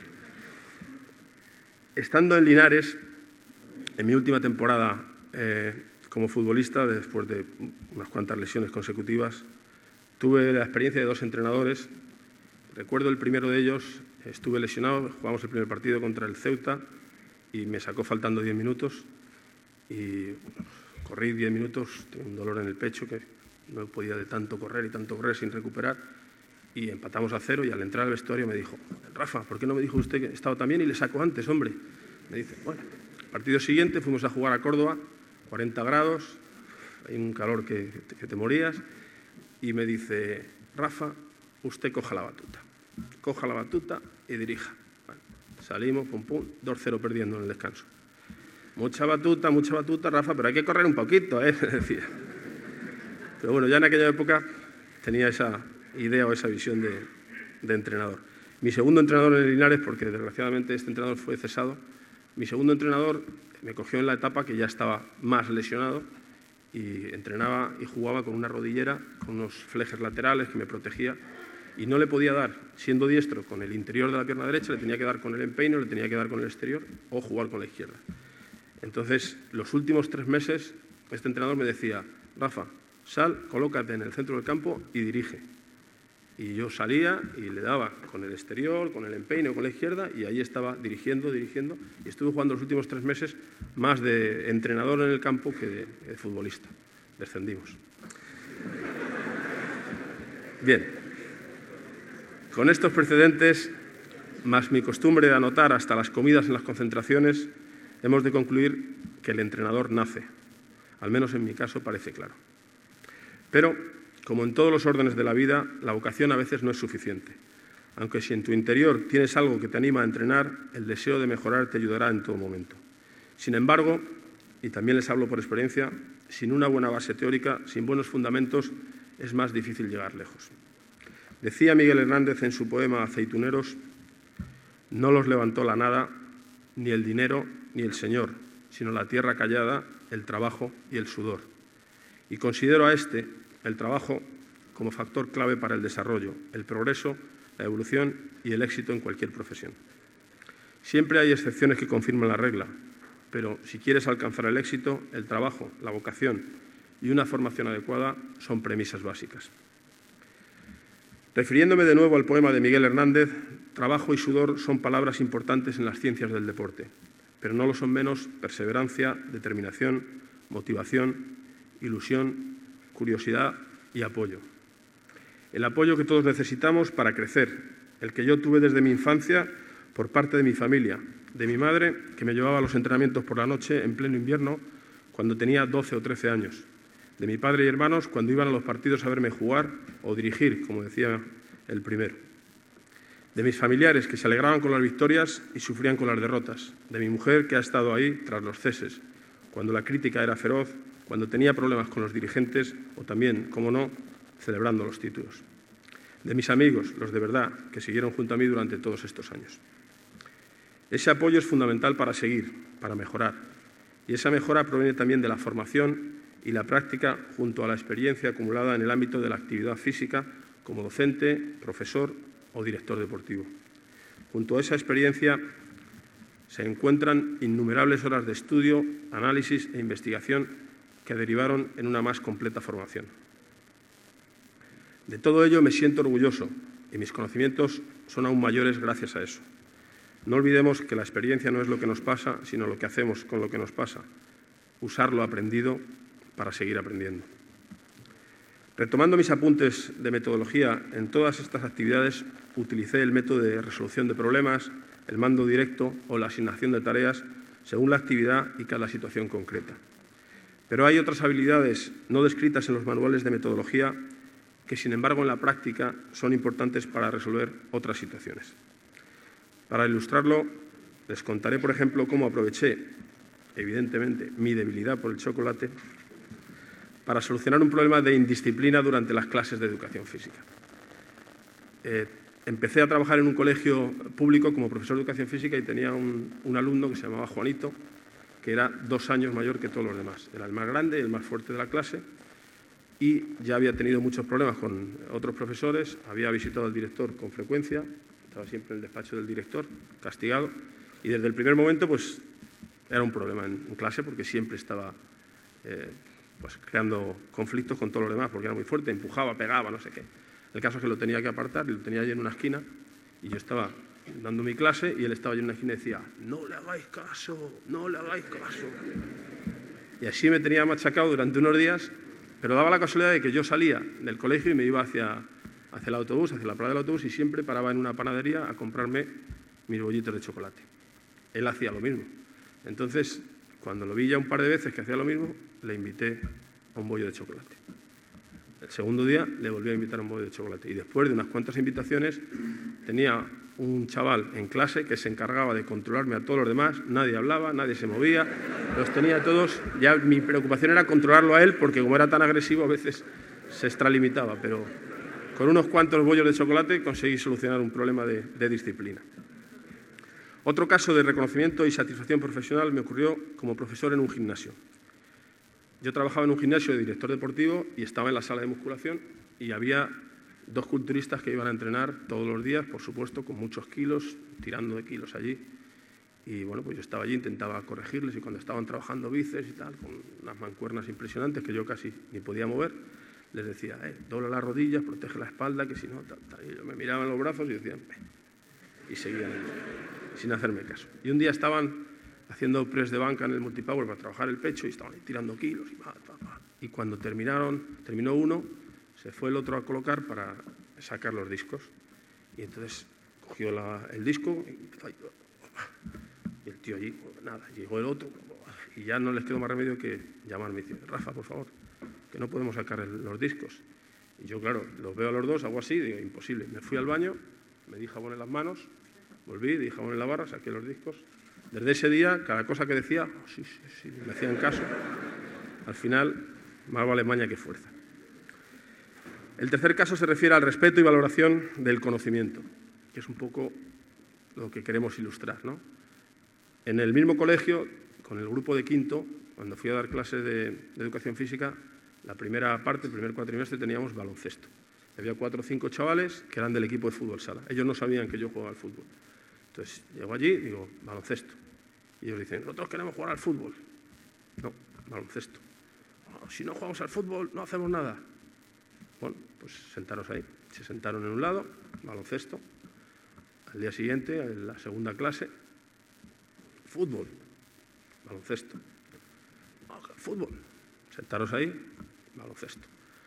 Estando en Linares, en mi última temporada eh, como futbolista, después de unas cuantas lesiones consecutivas, tuve la experiencia de dos entrenadores. Recuerdo el primero de ellos, estuve lesionado, jugamos el primer partido contra el Ceuta y me sacó faltando diez minutos y bueno, corrí diez minutos, tenía un dolor en el pecho que no podía de tanto correr y tanto correr sin recuperar, y empatamos a cero, y al entrar al vestuario me dijo, Rafa, ¿por qué no me dijo usted que estaba tan bien y le sacó antes, hombre? Me dice, bueno, el partido siguiente fuimos a jugar a Córdoba, cuarenta grados, hay un calor que, que te morías, y me dice, Rafa, usted coja la batuta, coja la batuta y dirija. Bueno, salimos, pum, pum, dos cero perdiendo en el descanso. Mucha batuta, mucha batuta, Rafa, pero hay que correr un poquito, ¿eh? Me decía. Pero bueno, ya en aquella época tenía esa idea o esa visión de, de entrenador. Mi segundo entrenador en el Linares, porque desgraciadamente este entrenador fue cesado, mi segundo entrenador me cogió en la etapa que ya estaba más lesionado y entrenaba y jugaba con una rodillera, con unos flejes laterales que me protegía, y no le podía dar, siendo diestro, con el interior de la pierna derecha, le tenía que dar con el empeine, le tenía que dar con el exterior o jugar con la izquierda. Entonces, los últimos tres meses, este entrenador me decía, Rafa, sal, colócate en el centro del campo y dirige. Y yo salía y le daba con el exterior, con el empeine o con la izquierda, y ahí estaba dirigiendo, dirigiendo, y estuve jugando los últimos tres meses más de entrenador en el campo que de, de futbolista. Descendimos. Bien. Con estos precedentes, más mi costumbre de anotar hasta las comidas en las concentraciones, hemos de concluir que el entrenador nace. Al menos en mi caso parece claro. Pero, como en todos los órdenes de la vida, la vocación a veces no es suficiente. Aunque si en tu interior tienes algo que te anima a entrenar, el deseo de mejorar te ayudará en todo momento. Sin embargo, y también les hablo por experiencia, sin una buena base teórica, sin buenos fundamentos, es más difícil llegar lejos. Decía Miguel Hernández en su poema Aceituneros, no los levantó la nada, ni el dinero, ni el Señor, sino la tierra callada, el trabajo y el sudor. Y considero a este, el trabajo, como factor clave para el desarrollo, el progreso, la evolución y el éxito en cualquier profesión. Siempre hay excepciones que confirman la regla, pero si quieres alcanzar el éxito, el trabajo, la vocación y una formación adecuada son premisas básicas. Refiriéndome de nuevo al poema de Miguel Hernández, trabajo y sudor son palabras importantes en las ciencias del deporte, pero no lo son menos perseverancia, determinación, motivación, ilusión, curiosidad y apoyo. El apoyo que todos necesitamos para crecer, el que yo tuve desde mi infancia por parte de mi familia, de mi madre, que me llevaba a los entrenamientos por la noche en pleno invierno cuando tenía doce o trece años, de mi padre y hermanos cuando iban a los partidos a verme jugar o dirigir, como decía el primero, de mis familiares que se alegraban con las victorias y sufrían con las derrotas, de mi mujer que ha estado ahí tras los ceses, cuando la crítica era feroz, cuando tenía problemas con los dirigentes o también, como no, celebrando los títulos. De mis amigos, los de verdad, que siguieron junto a mí durante todos estos años. Ese apoyo es fundamental para seguir, para mejorar. Y esa mejora proviene también de la formación y la práctica junto a la experiencia acumulada en el ámbito de la actividad física como docente, profesor o director deportivo. Junto a esa experiencia se encuentran innumerables horas de estudio, análisis e investigación que derivaron en una más completa formación. De todo ello me siento orgulloso y mis conocimientos son aún mayores gracias a eso. No olvidemos que la experiencia no es lo que nos pasa, sino lo que hacemos con lo que nos pasa. Usar lo aprendido para seguir aprendiendo. Retomando mis apuntes de metodología, en todas estas actividades utilicé el método de resolución de problemas, el mando directo o la asignación de tareas según la actividad y cada situación concreta. Pero hay otras habilidades no descritas en los manuales de metodología que, sin embargo, en la práctica son importantes para resolver otras situaciones. Para ilustrarlo, les contaré, por ejemplo, cómo aproveché, evidentemente, mi debilidad por el chocolate para solucionar un problema de indisciplina durante las clases de educación física. Eh, empecé a trabajar en un colegio público como profesor de educación física y tenía un, un alumno que se llamaba Juanito, que era dos años mayor que todos los demás. Era el más grande, el más fuerte de la clase y ya había tenido muchos problemas con otros profesores, había visitado al director con frecuencia, estaba siempre en el despacho del director, castigado, y desde el primer momento pues era un problema en, en clase porque siempre estaba eh, pues, creando conflictos con todos los demás porque era muy fuerte, empujaba, pegaba, no sé qué. El caso es que lo tenía que apartar y lo tenía allí en una esquina y yo estaba dando mi clase y él estaba allí en una esquina y decía «No le hagáis caso, no le hagáis caso». Y así me tenía machacado durante unos días, pero daba la casualidad de que yo salía del colegio y me iba hacia, hacia el autobús, hacia la parada del autobús y siempre paraba en una panadería a comprarme mis bollitos de chocolate. Él hacía lo mismo. Entonces, cuando lo vi ya un par de veces que hacía lo mismo, le invité a un bollo de chocolate. El segundo día le volví a invitar a un bollo de chocolate y después de unas cuantas invitaciones tenía un chaval en clase que se encargaba de controlarme a todos los demás, nadie hablaba, nadie se movía, los tenía todos, ya mi preocupación era controlarlo a él porque como era tan agresivo a veces se extralimitaba, pero con unos cuantos bollos de chocolate conseguí solucionar un problema de, de disciplina. Otro caso de reconocimiento y satisfacción profesional me ocurrió como profesor en un gimnasio. Yo trabajaba en un gimnasio de director deportivo y estaba en la sala de musculación y había dos culturistas que iban a entrenar todos los días, por supuesto, con muchos kilos, tirando de kilos allí. Y bueno, pues yo estaba allí, intentaba corregirles y cuando estaban trabajando bíceps y tal, con unas mancuernas impresionantes que yo casi ni podía mover, les decía, eh, dobla las rodillas, protege la espalda, que si no, tal, tal. Y yo me miraban los brazos y decían, eh, y seguían sin hacerme caso. Y un día estaban haciendo press de banca en el multipower para trabajar el pecho y estaban ahí tirando kilos y va, va, va. Y cuando terminaron, terminó uno, se fue el otro a colocar para sacar los discos. Y entonces cogió la, el disco y empezó ahí, y el tío allí, nada, llegó el otro y ya no les quedó más remedio que llamarme y decir, Rafa, por favor, que no podemos sacar el, los discos. Y yo, claro, los veo a los dos, hago así, y digo, imposible. Me fui al baño, me di jabón en las manos, volví, di jabón en la barra, saqué los discos. Desde ese día, cada cosa que decía, oh, sí, sí, sí, me hacían caso. Al final, más vale maña que fuerza. El tercer caso se refiere al respeto y valoración del conocimiento, que es un poco lo que queremos ilustrar, ¿no? En el mismo colegio, con el grupo de quinto, cuando fui a dar clases de, de educación física, la primera parte, el primer cuatrimestre, teníamos baloncesto. Había cuatro o cinco chavales que eran del equipo de fútbol sala. Ellos no sabían que yo jugaba al fútbol. Entonces, llego allí y digo, baloncesto. Y ellos dicen, nosotros queremos jugar al fútbol. No, baloncesto. Oh, si no jugamos al fútbol, no hacemos nada. Bueno, pues sentaros ahí. Se sentaron en un lado, baloncesto. Al día siguiente, en la segunda clase, fútbol, baloncesto. Oh, fútbol. Sentaros ahí, baloncesto.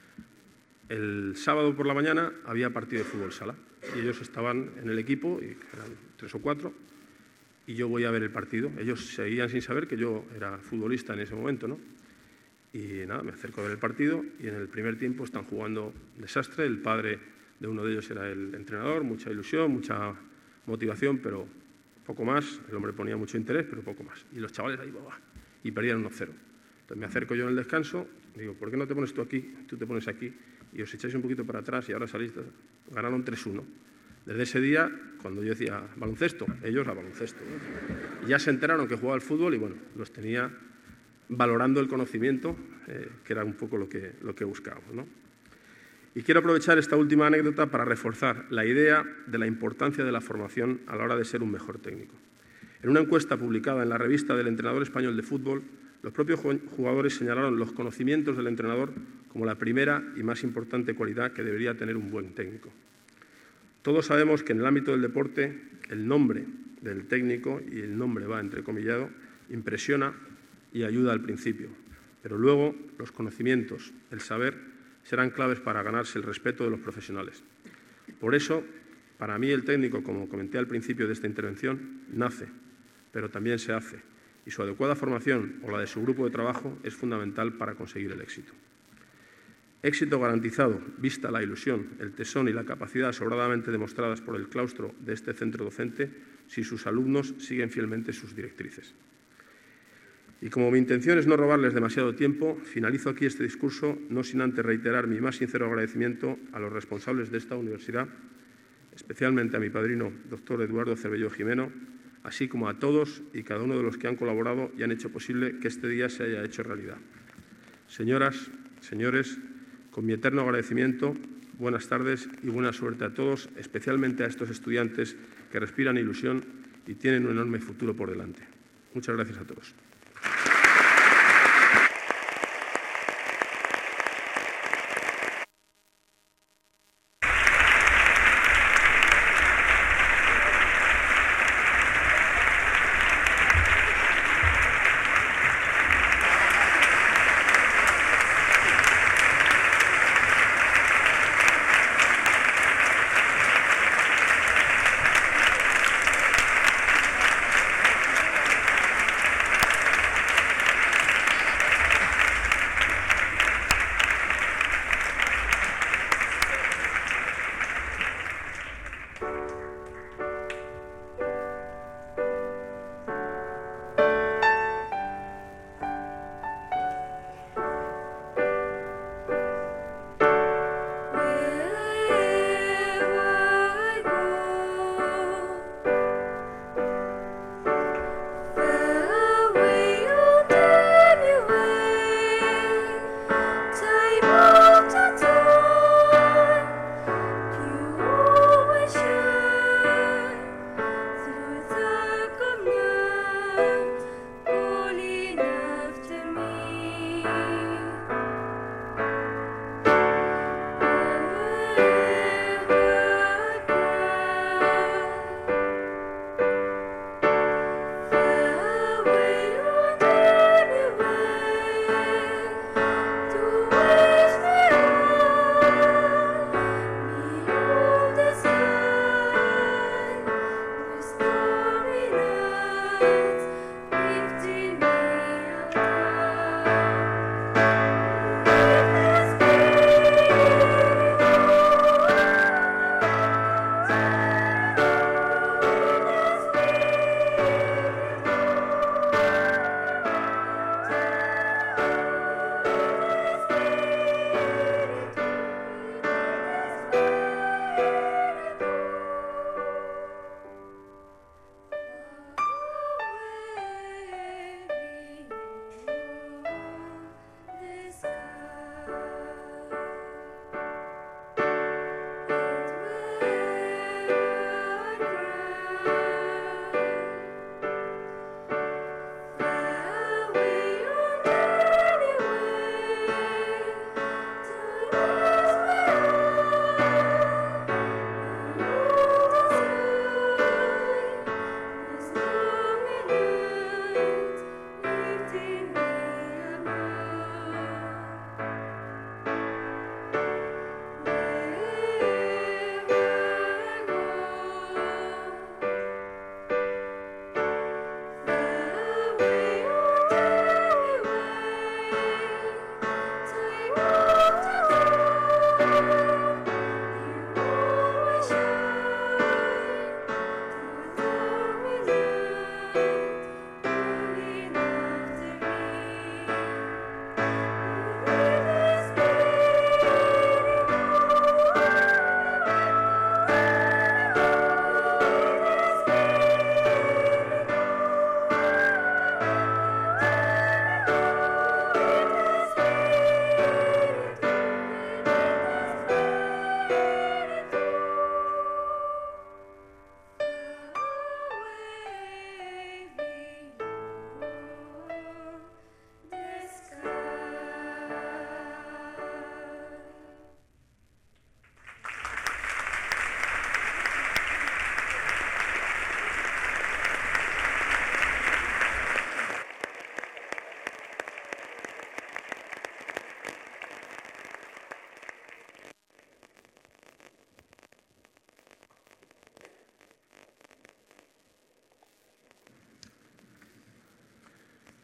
El sábado por la mañana había partido de fútbol sala y ellos estaban en el equipo, y eran tres o cuatro, y yo voy a ver el partido. Ellos seguían sin saber que yo era futbolista en ese momento, ¿no? Y nada, me acerco a ver el partido y en el primer tiempo están jugando desastre. El padre de uno de ellos era el entrenador, mucha ilusión, mucha motivación, pero poco más. El hombre ponía mucho interés, pero poco más. Y los chavales ahí, ¡bah! Y perdían uno cero. Entonces me acerco yo en el descanso, digo, ¿por qué no te pones tú aquí? Tú te pones aquí y os echáis un poquito para atrás y ahora salís. Ganaron tres uno. Desde ese día, cuando yo decía baloncesto, ellos a baloncesto, ¿no? Y ya se enteraron que jugaba al fútbol y bueno, los tenía valorando el conocimiento, eh, que era un poco lo que, lo que buscábamos, ¿no? Y quiero aprovechar esta última anécdota para reforzar la idea de la importancia de la formación a la hora de ser un mejor técnico. En una encuesta publicada en la revista del Entrenador Español de Fútbol, los propios jugadores señalaron los conocimientos del entrenador como la primera y más importante cualidad que debería tener un buen técnico. Todos sabemos que en el ámbito del deporte el nombre del técnico, y el nombre va entrecomillado, impresiona y ayuda al principio, pero luego los conocimientos, el saber, serán claves para ganarse el respeto de los profesionales. Por eso, para mí el técnico, como comenté al principio de esta intervención, nace, pero también se hace, y su adecuada formación o la de su grupo de trabajo es fundamental para conseguir el éxito. Éxito garantizado, vista la ilusión, el tesón y la capacidad sobradamente demostradas por el claustro de este centro docente, si sus alumnos siguen fielmente sus directrices. Y como mi intención es no robarles demasiado tiempo, finalizo aquí este discurso no sin antes reiterar mi más sincero agradecimiento a los responsables de esta universidad, especialmente a mi padrino, doctor Eduardo Cervelló Jimeno, así como a todos y cada uno de los que han colaborado y han hecho posible que este día se haya hecho realidad. Señoras, señores, con mi eterno agradecimiento, buenas tardes y buena suerte a todos, especialmente a estos estudiantes que respiran ilusión y tienen un enorme futuro por delante. Muchas gracias a todos.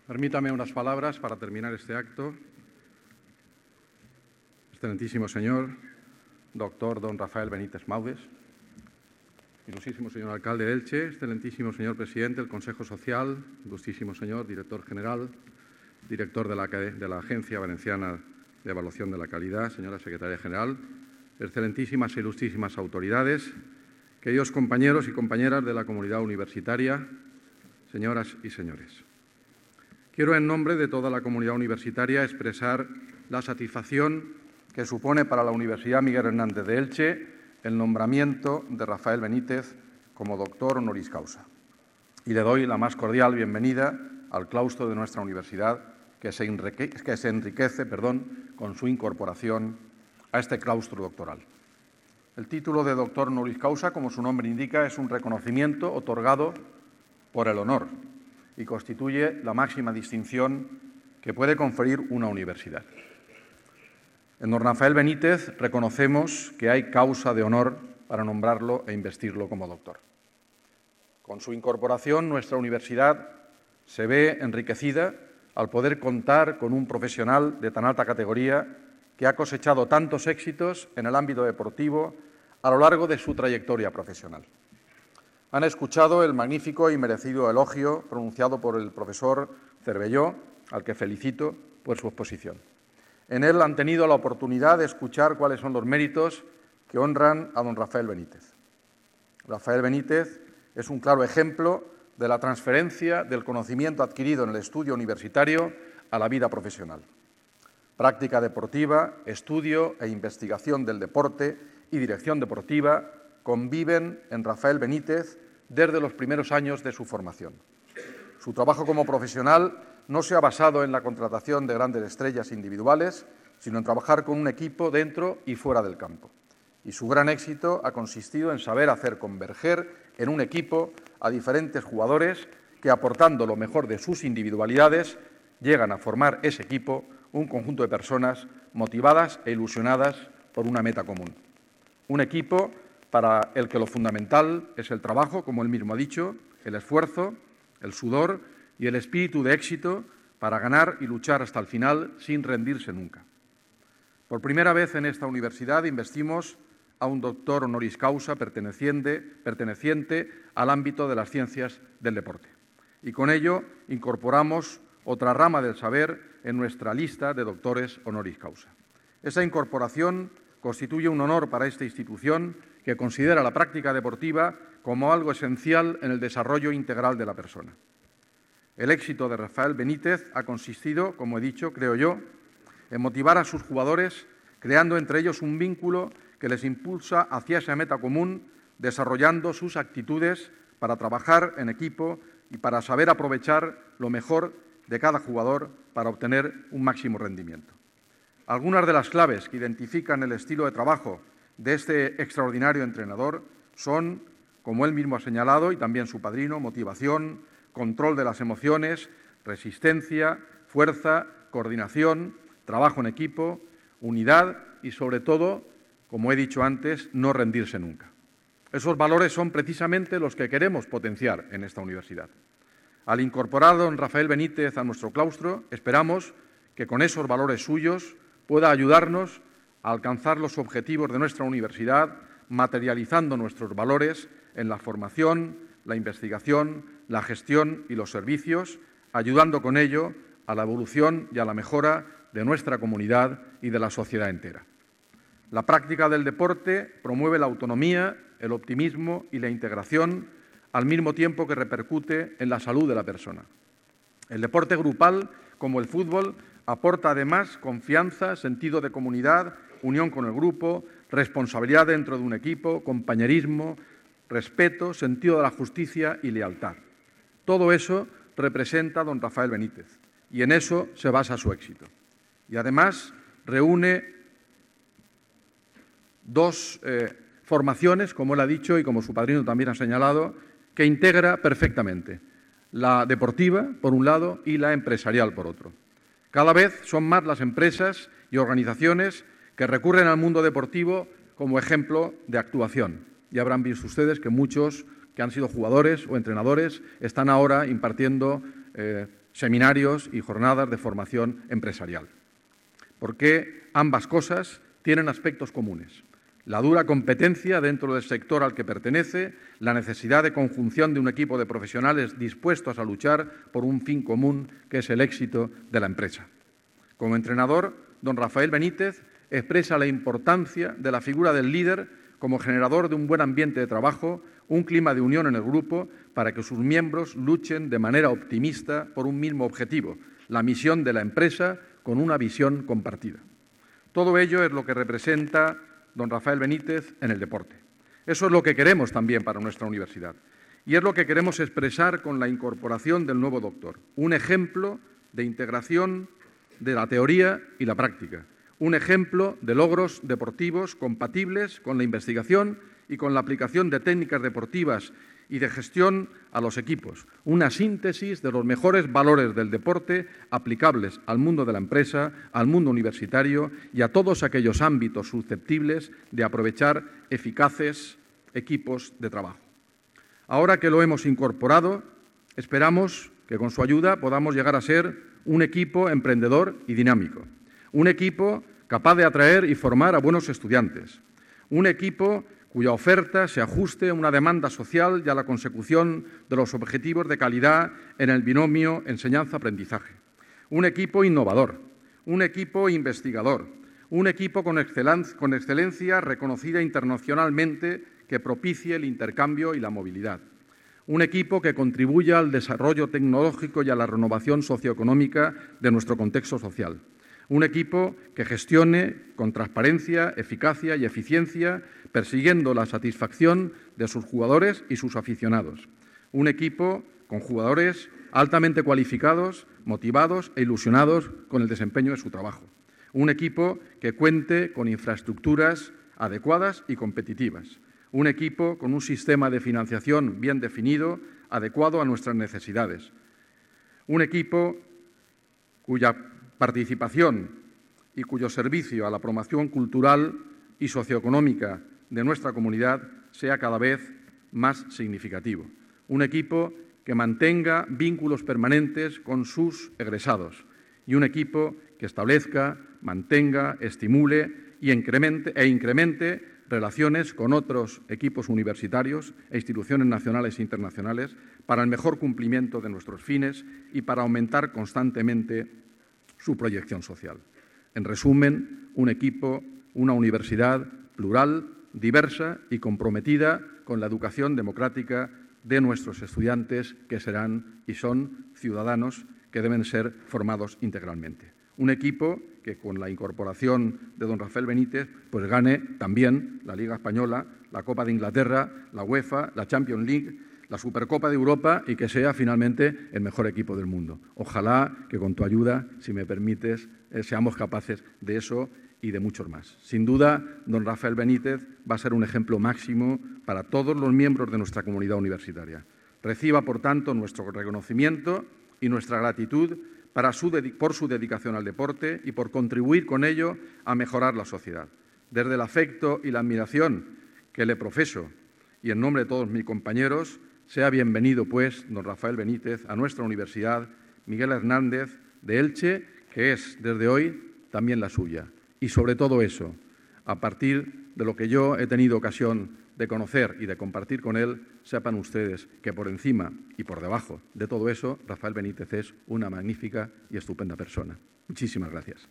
Permítame unas palabras para terminar este acto. Excelentísimo señor, doctor don Rafael Benítez Maudes, ilustísimo señor alcalde de Elche, excelentísimo señor presidente del Consejo Social, ilustrísimo señor director general, director de la, de la Agencia Valenciana de Evaluación de la Calidad, señora secretaria general, excelentísimas e ilustrísimas autoridades, queridos compañeros y compañeras de la comunidad universitaria, señoras y señores. Quiero, en nombre de toda la comunidad universitaria, expresar la satisfacción que supone para la Universidad Miguel Hernández de Elche el nombramiento de Rafael Benítez como doctor honoris causa. Y le doy la más cordial bienvenida al claustro de nuestra universidad, que se enriquece, que se enriquece perdón, con su incorporación a este claustro doctoral. El título de doctor honoris causa, como su nombre indica, es un reconocimiento otorgado por el honor y constituye la máxima distinción que puede conferir una universidad. En don Rafael Benítez reconocemos que hay causa de honor para nombrarlo e investirlo como doctor. Con su incorporación, nuestra universidad se ve enriquecida al poder contar con un profesional de tan alta categoría que ha cosechado tantos éxitos en el ámbito deportivo a lo largo de su trayectoria profesional. Han escuchado el magnífico y merecido elogio pronunciado por el profesor Cervelló, al que felicito por su exposición. En él han tenido la oportunidad de escuchar cuáles son los méritos que honran a don Rafael Benítez. Rafael Benítez es un claro ejemplo de la transferencia del conocimiento adquirido en el estudio universitario a la vida profesional. Práctica deportiva, estudio e investigación del deporte y dirección deportiva conviven en Rafael Benítez desde los primeros años de su formación. Su trabajo como profesional no se ha basado en la contratación de grandes estrellas individuales, sino en trabajar con un equipo dentro y fuera del campo. Y su gran éxito ha consistido en saber hacer converger en un equipo a diferentes jugadores que, aportando lo mejor de sus individualidades, llegan a formar ese equipo, un conjunto de personas motivadas e ilusionadas por una meta común. Un equipo para el que lo fundamental es el trabajo, como él mismo ha dicho, el esfuerzo, el sudor y el espíritu de éxito para ganar y luchar hasta el final sin rendirse nunca. Por primera vez en esta universidad investimos a un doctor honoris causa perteneciente, perteneciente al ámbito de las ciencias del deporte. Y con ello incorporamos otra rama del saber en nuestra lista de doctores honoris causa. Esa incorporación constituye un honor para esta institución que considera la práctica deportiva como algo esencial en el desarrollo integral de la persona. El éxito de Rafael Benítez ha consistido, como he dicho, creo yo, en motivar a sus jugadores, creando entre ellos un vínculo que les impulsa hacia esa meta común, desarrollando sus actitudes para trabajar en equipo y para saber aprovechar lo mejor de cada jugador para obtener un máximo rendimiento. Algunas de las claves que identifican el estilo de trabajo de este extraordinario entrenador son, como él mismo ha señalado, y también su padrino, motivación, control de las emociones, resistencia, fuerza, coordinación, trabajo en equipo, unidad y, sobre todo, como he dicho antes, no rendirse nunca. Esos valores son precisamente los que queremos potenciar en esta universidad. Al incorporar a don Rafael Benítez a nuestro claustro, esperamos que con esos valores suyos pueda ayudarnos a alcanzar los objetivos de nuestra universidad, materializando nuestros valores en la formación, la investigación, la gestión y los servicios, ayudando con ello a la evolución y a la mejora de nuestra comunidad y de la sociedad entera. La práctica del deporte promueve la autonomía, el optimismo y la integración, al mismo tiempo que repercute en la salud de la persona. El deporte grupal, como el fútbol, aporta además confianza, sentido de comunidad, unión con el grupo, responsabilidad dentro de un equipo, compañerismo, respeto, sentido de la justicia y lealtad. Todo eso representa a don Rafael Benítez y en eso se basa su éxito. Y además reúne dos eh, formaciones, como él ha dicho y como su padrino también ha señalado, que integra perfectamente. La deportiva, por un lado, y la empresarial, por otro. Cada vez son más las empresas y organizaciones que recurren al mundo deportivo como ejemplo de actuación. Ya habrán visto ustedes que muchos que han sido jugadores o entrenadores están ahora impartiendo eh, seminarios y jornadas de formación empresarial. Porque ambas cosas tienen aspectos comunes. La dura competencia dentro del sector al que pertenece, la necesidad de conjunción de un equipo de profesionales dispuestos a luchar por un fin común, que es el éxito de la empresa. Como entrenador, don Rafael Benítez expresa la importancia de la figura del líder como generador de un buen ambiente de trabajo, un clima de unión en el grupo para que sus miembros luchen de manera optimista por un mismo objetivo, la misión de la empresa con una visión compartida. Todo ello es lo que representa don Rafael Benítez en el deporte. Eso es lo que queremos también para nuestra universidad. Y es lo que queremos expresar con la incorporación del nuevo doctor. Un ejemplo de integración de la teoría y la práctica. Un ejemplo de logros deportivos compatibles con la investigación y con la aplicación de técnicas deportivas y de gestión a los equipos. Una síntesis de los mejores valores del deporte aplicables al mundo de la empresa, al mundo universitario y a todos aquellos ámbitos susceptibles de aprovechar eficaces equipos de trabajo. Ahora que lo hemos incorporado, esperamos que con su ayuda podamos llegar a ser un equipo emprendedor y dinámico, un equipo capaz de atraer y formar a buenos estudiantes, un equipo cuya oferta se ajuste a una demanda social y a la consecución de los objetivos de calidad en el binomio enseñanza-aprendizaje. Un equipo innovador, un equipo investigador, un equipo con excelencia, con excelencia reconocida internacionalmente que propicie el intercambio y la movilidad. Un equipo que contribuya al desarrollo tecnológico y a la renovación socioeconómica de nuestro contexto social. Un equipo que gestione con transparencia, eficacia y eficiencia, persiguiendo la satisfacción de sus jugadores y sus aficionados. Un equipo con jugadores altamente cualificados, motivados e ilusionados con el desempeño de su trabajo. Un equipo que cuente con infraestructuras adecuadas y competitivas. Un equipo con un sistema de financiación bien definido, adecuado a nuestras necesidades. Un equipo cuya participación y cuyo servicio a la promoción cultural y socioeconómica de nuestra comunidad sea cada vez más significativo. Un equipo que mantenga vínculos permanentes con sus egresados y un equipo que establezca, mantenga, estimule y incremente, e incremente relaciones con otros equipos universitarios e instituciones nacionales e internacionales para el mejor cumplimiento de nuestros fines y para aumentar constantemente su proyección social. En resumen, un equipo, una universidad plural, diversa y comprometida con la educación democrática de nuestros estudiantes, que serán y son ciudadanos que deben ser formados integralmente. Un equipo que con la incorporación de don Rafael Benítez pues gane también la Liga Española, la Copa de Inglaterra, la UEFA, la Champions League, la Supercopa de Europa y que sea finalmente el mejor equipo del mundo. Ojalá que con tu ayuda, si me permites, eh, seamos capaces de eso y de muchos más. Sin duda, don Rafael Benítez va a ser un ejemplo máximo para todos los miembros de nuestra comunidad universitaria. Reciba, por tanto, nuestro reconocimiento y nuestra gratitud para su por su dedicación al deporte y por contribuir con ello a mejorar la sociedad. Desde el afecto y la admiración que le profeso y en nombre de todos mis compañeros, sea bienvenido, pues, don Rafael Benítez a nuestra Universidad Miguel Hernández de Elche, que es, desde hoy, también la suya. Y sobre todo eso, a partir de lo que yo he tenido ocasión de conocer y de compartir con él, sepan ustedes que por encima y por debajo de todo eso, Rafael Benítez es una magnífica y estupenda persona. Muchísimas gracias.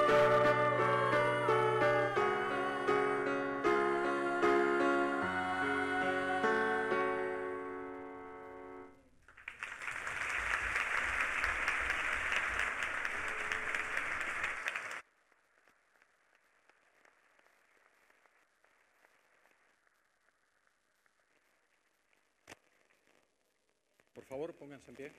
Por favor, pónganse en pie.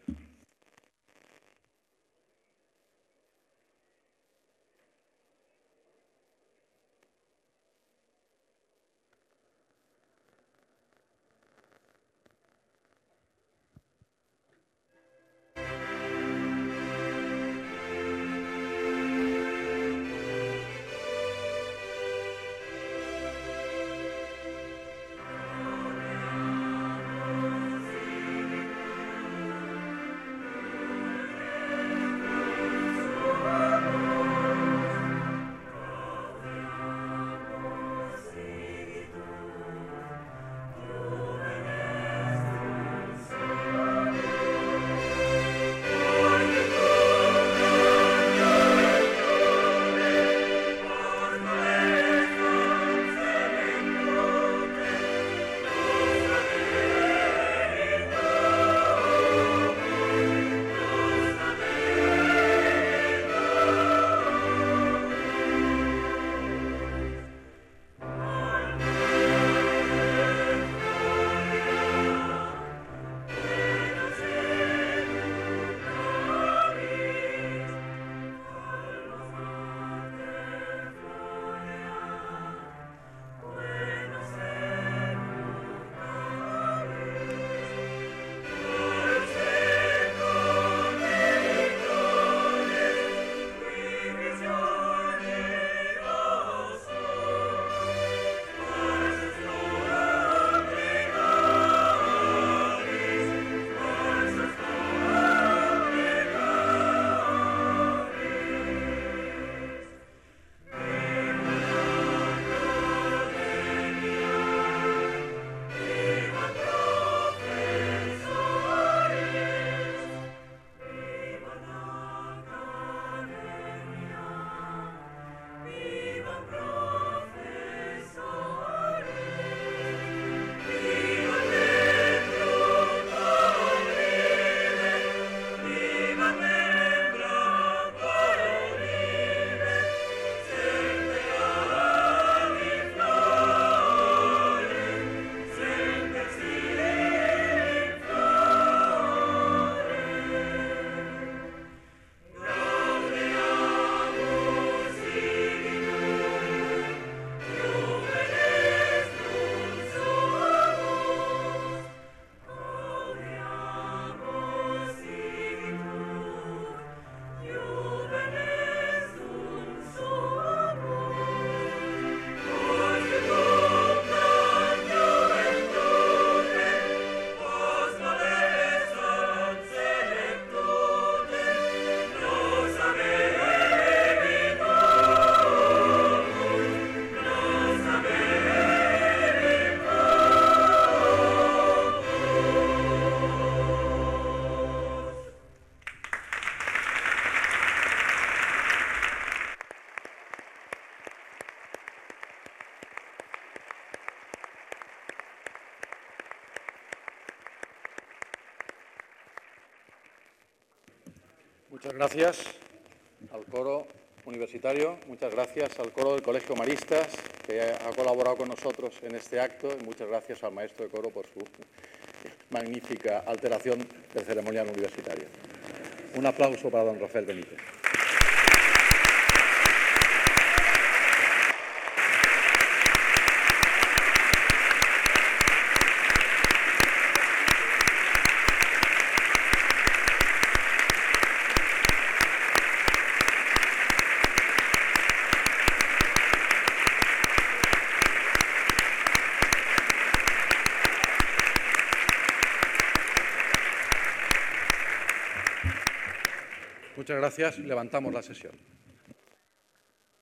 Muchas gracias al coro universitario, muchas gracias al coro del Colegio Maristas, que ha colaborado con nosotros en este acto, y muchas gracias al maestro de coro por su magnífica alteración del ceremonial universitario. Un aplauso para don Rafael Benítez. Muchas gracias. Levantamos la sesión.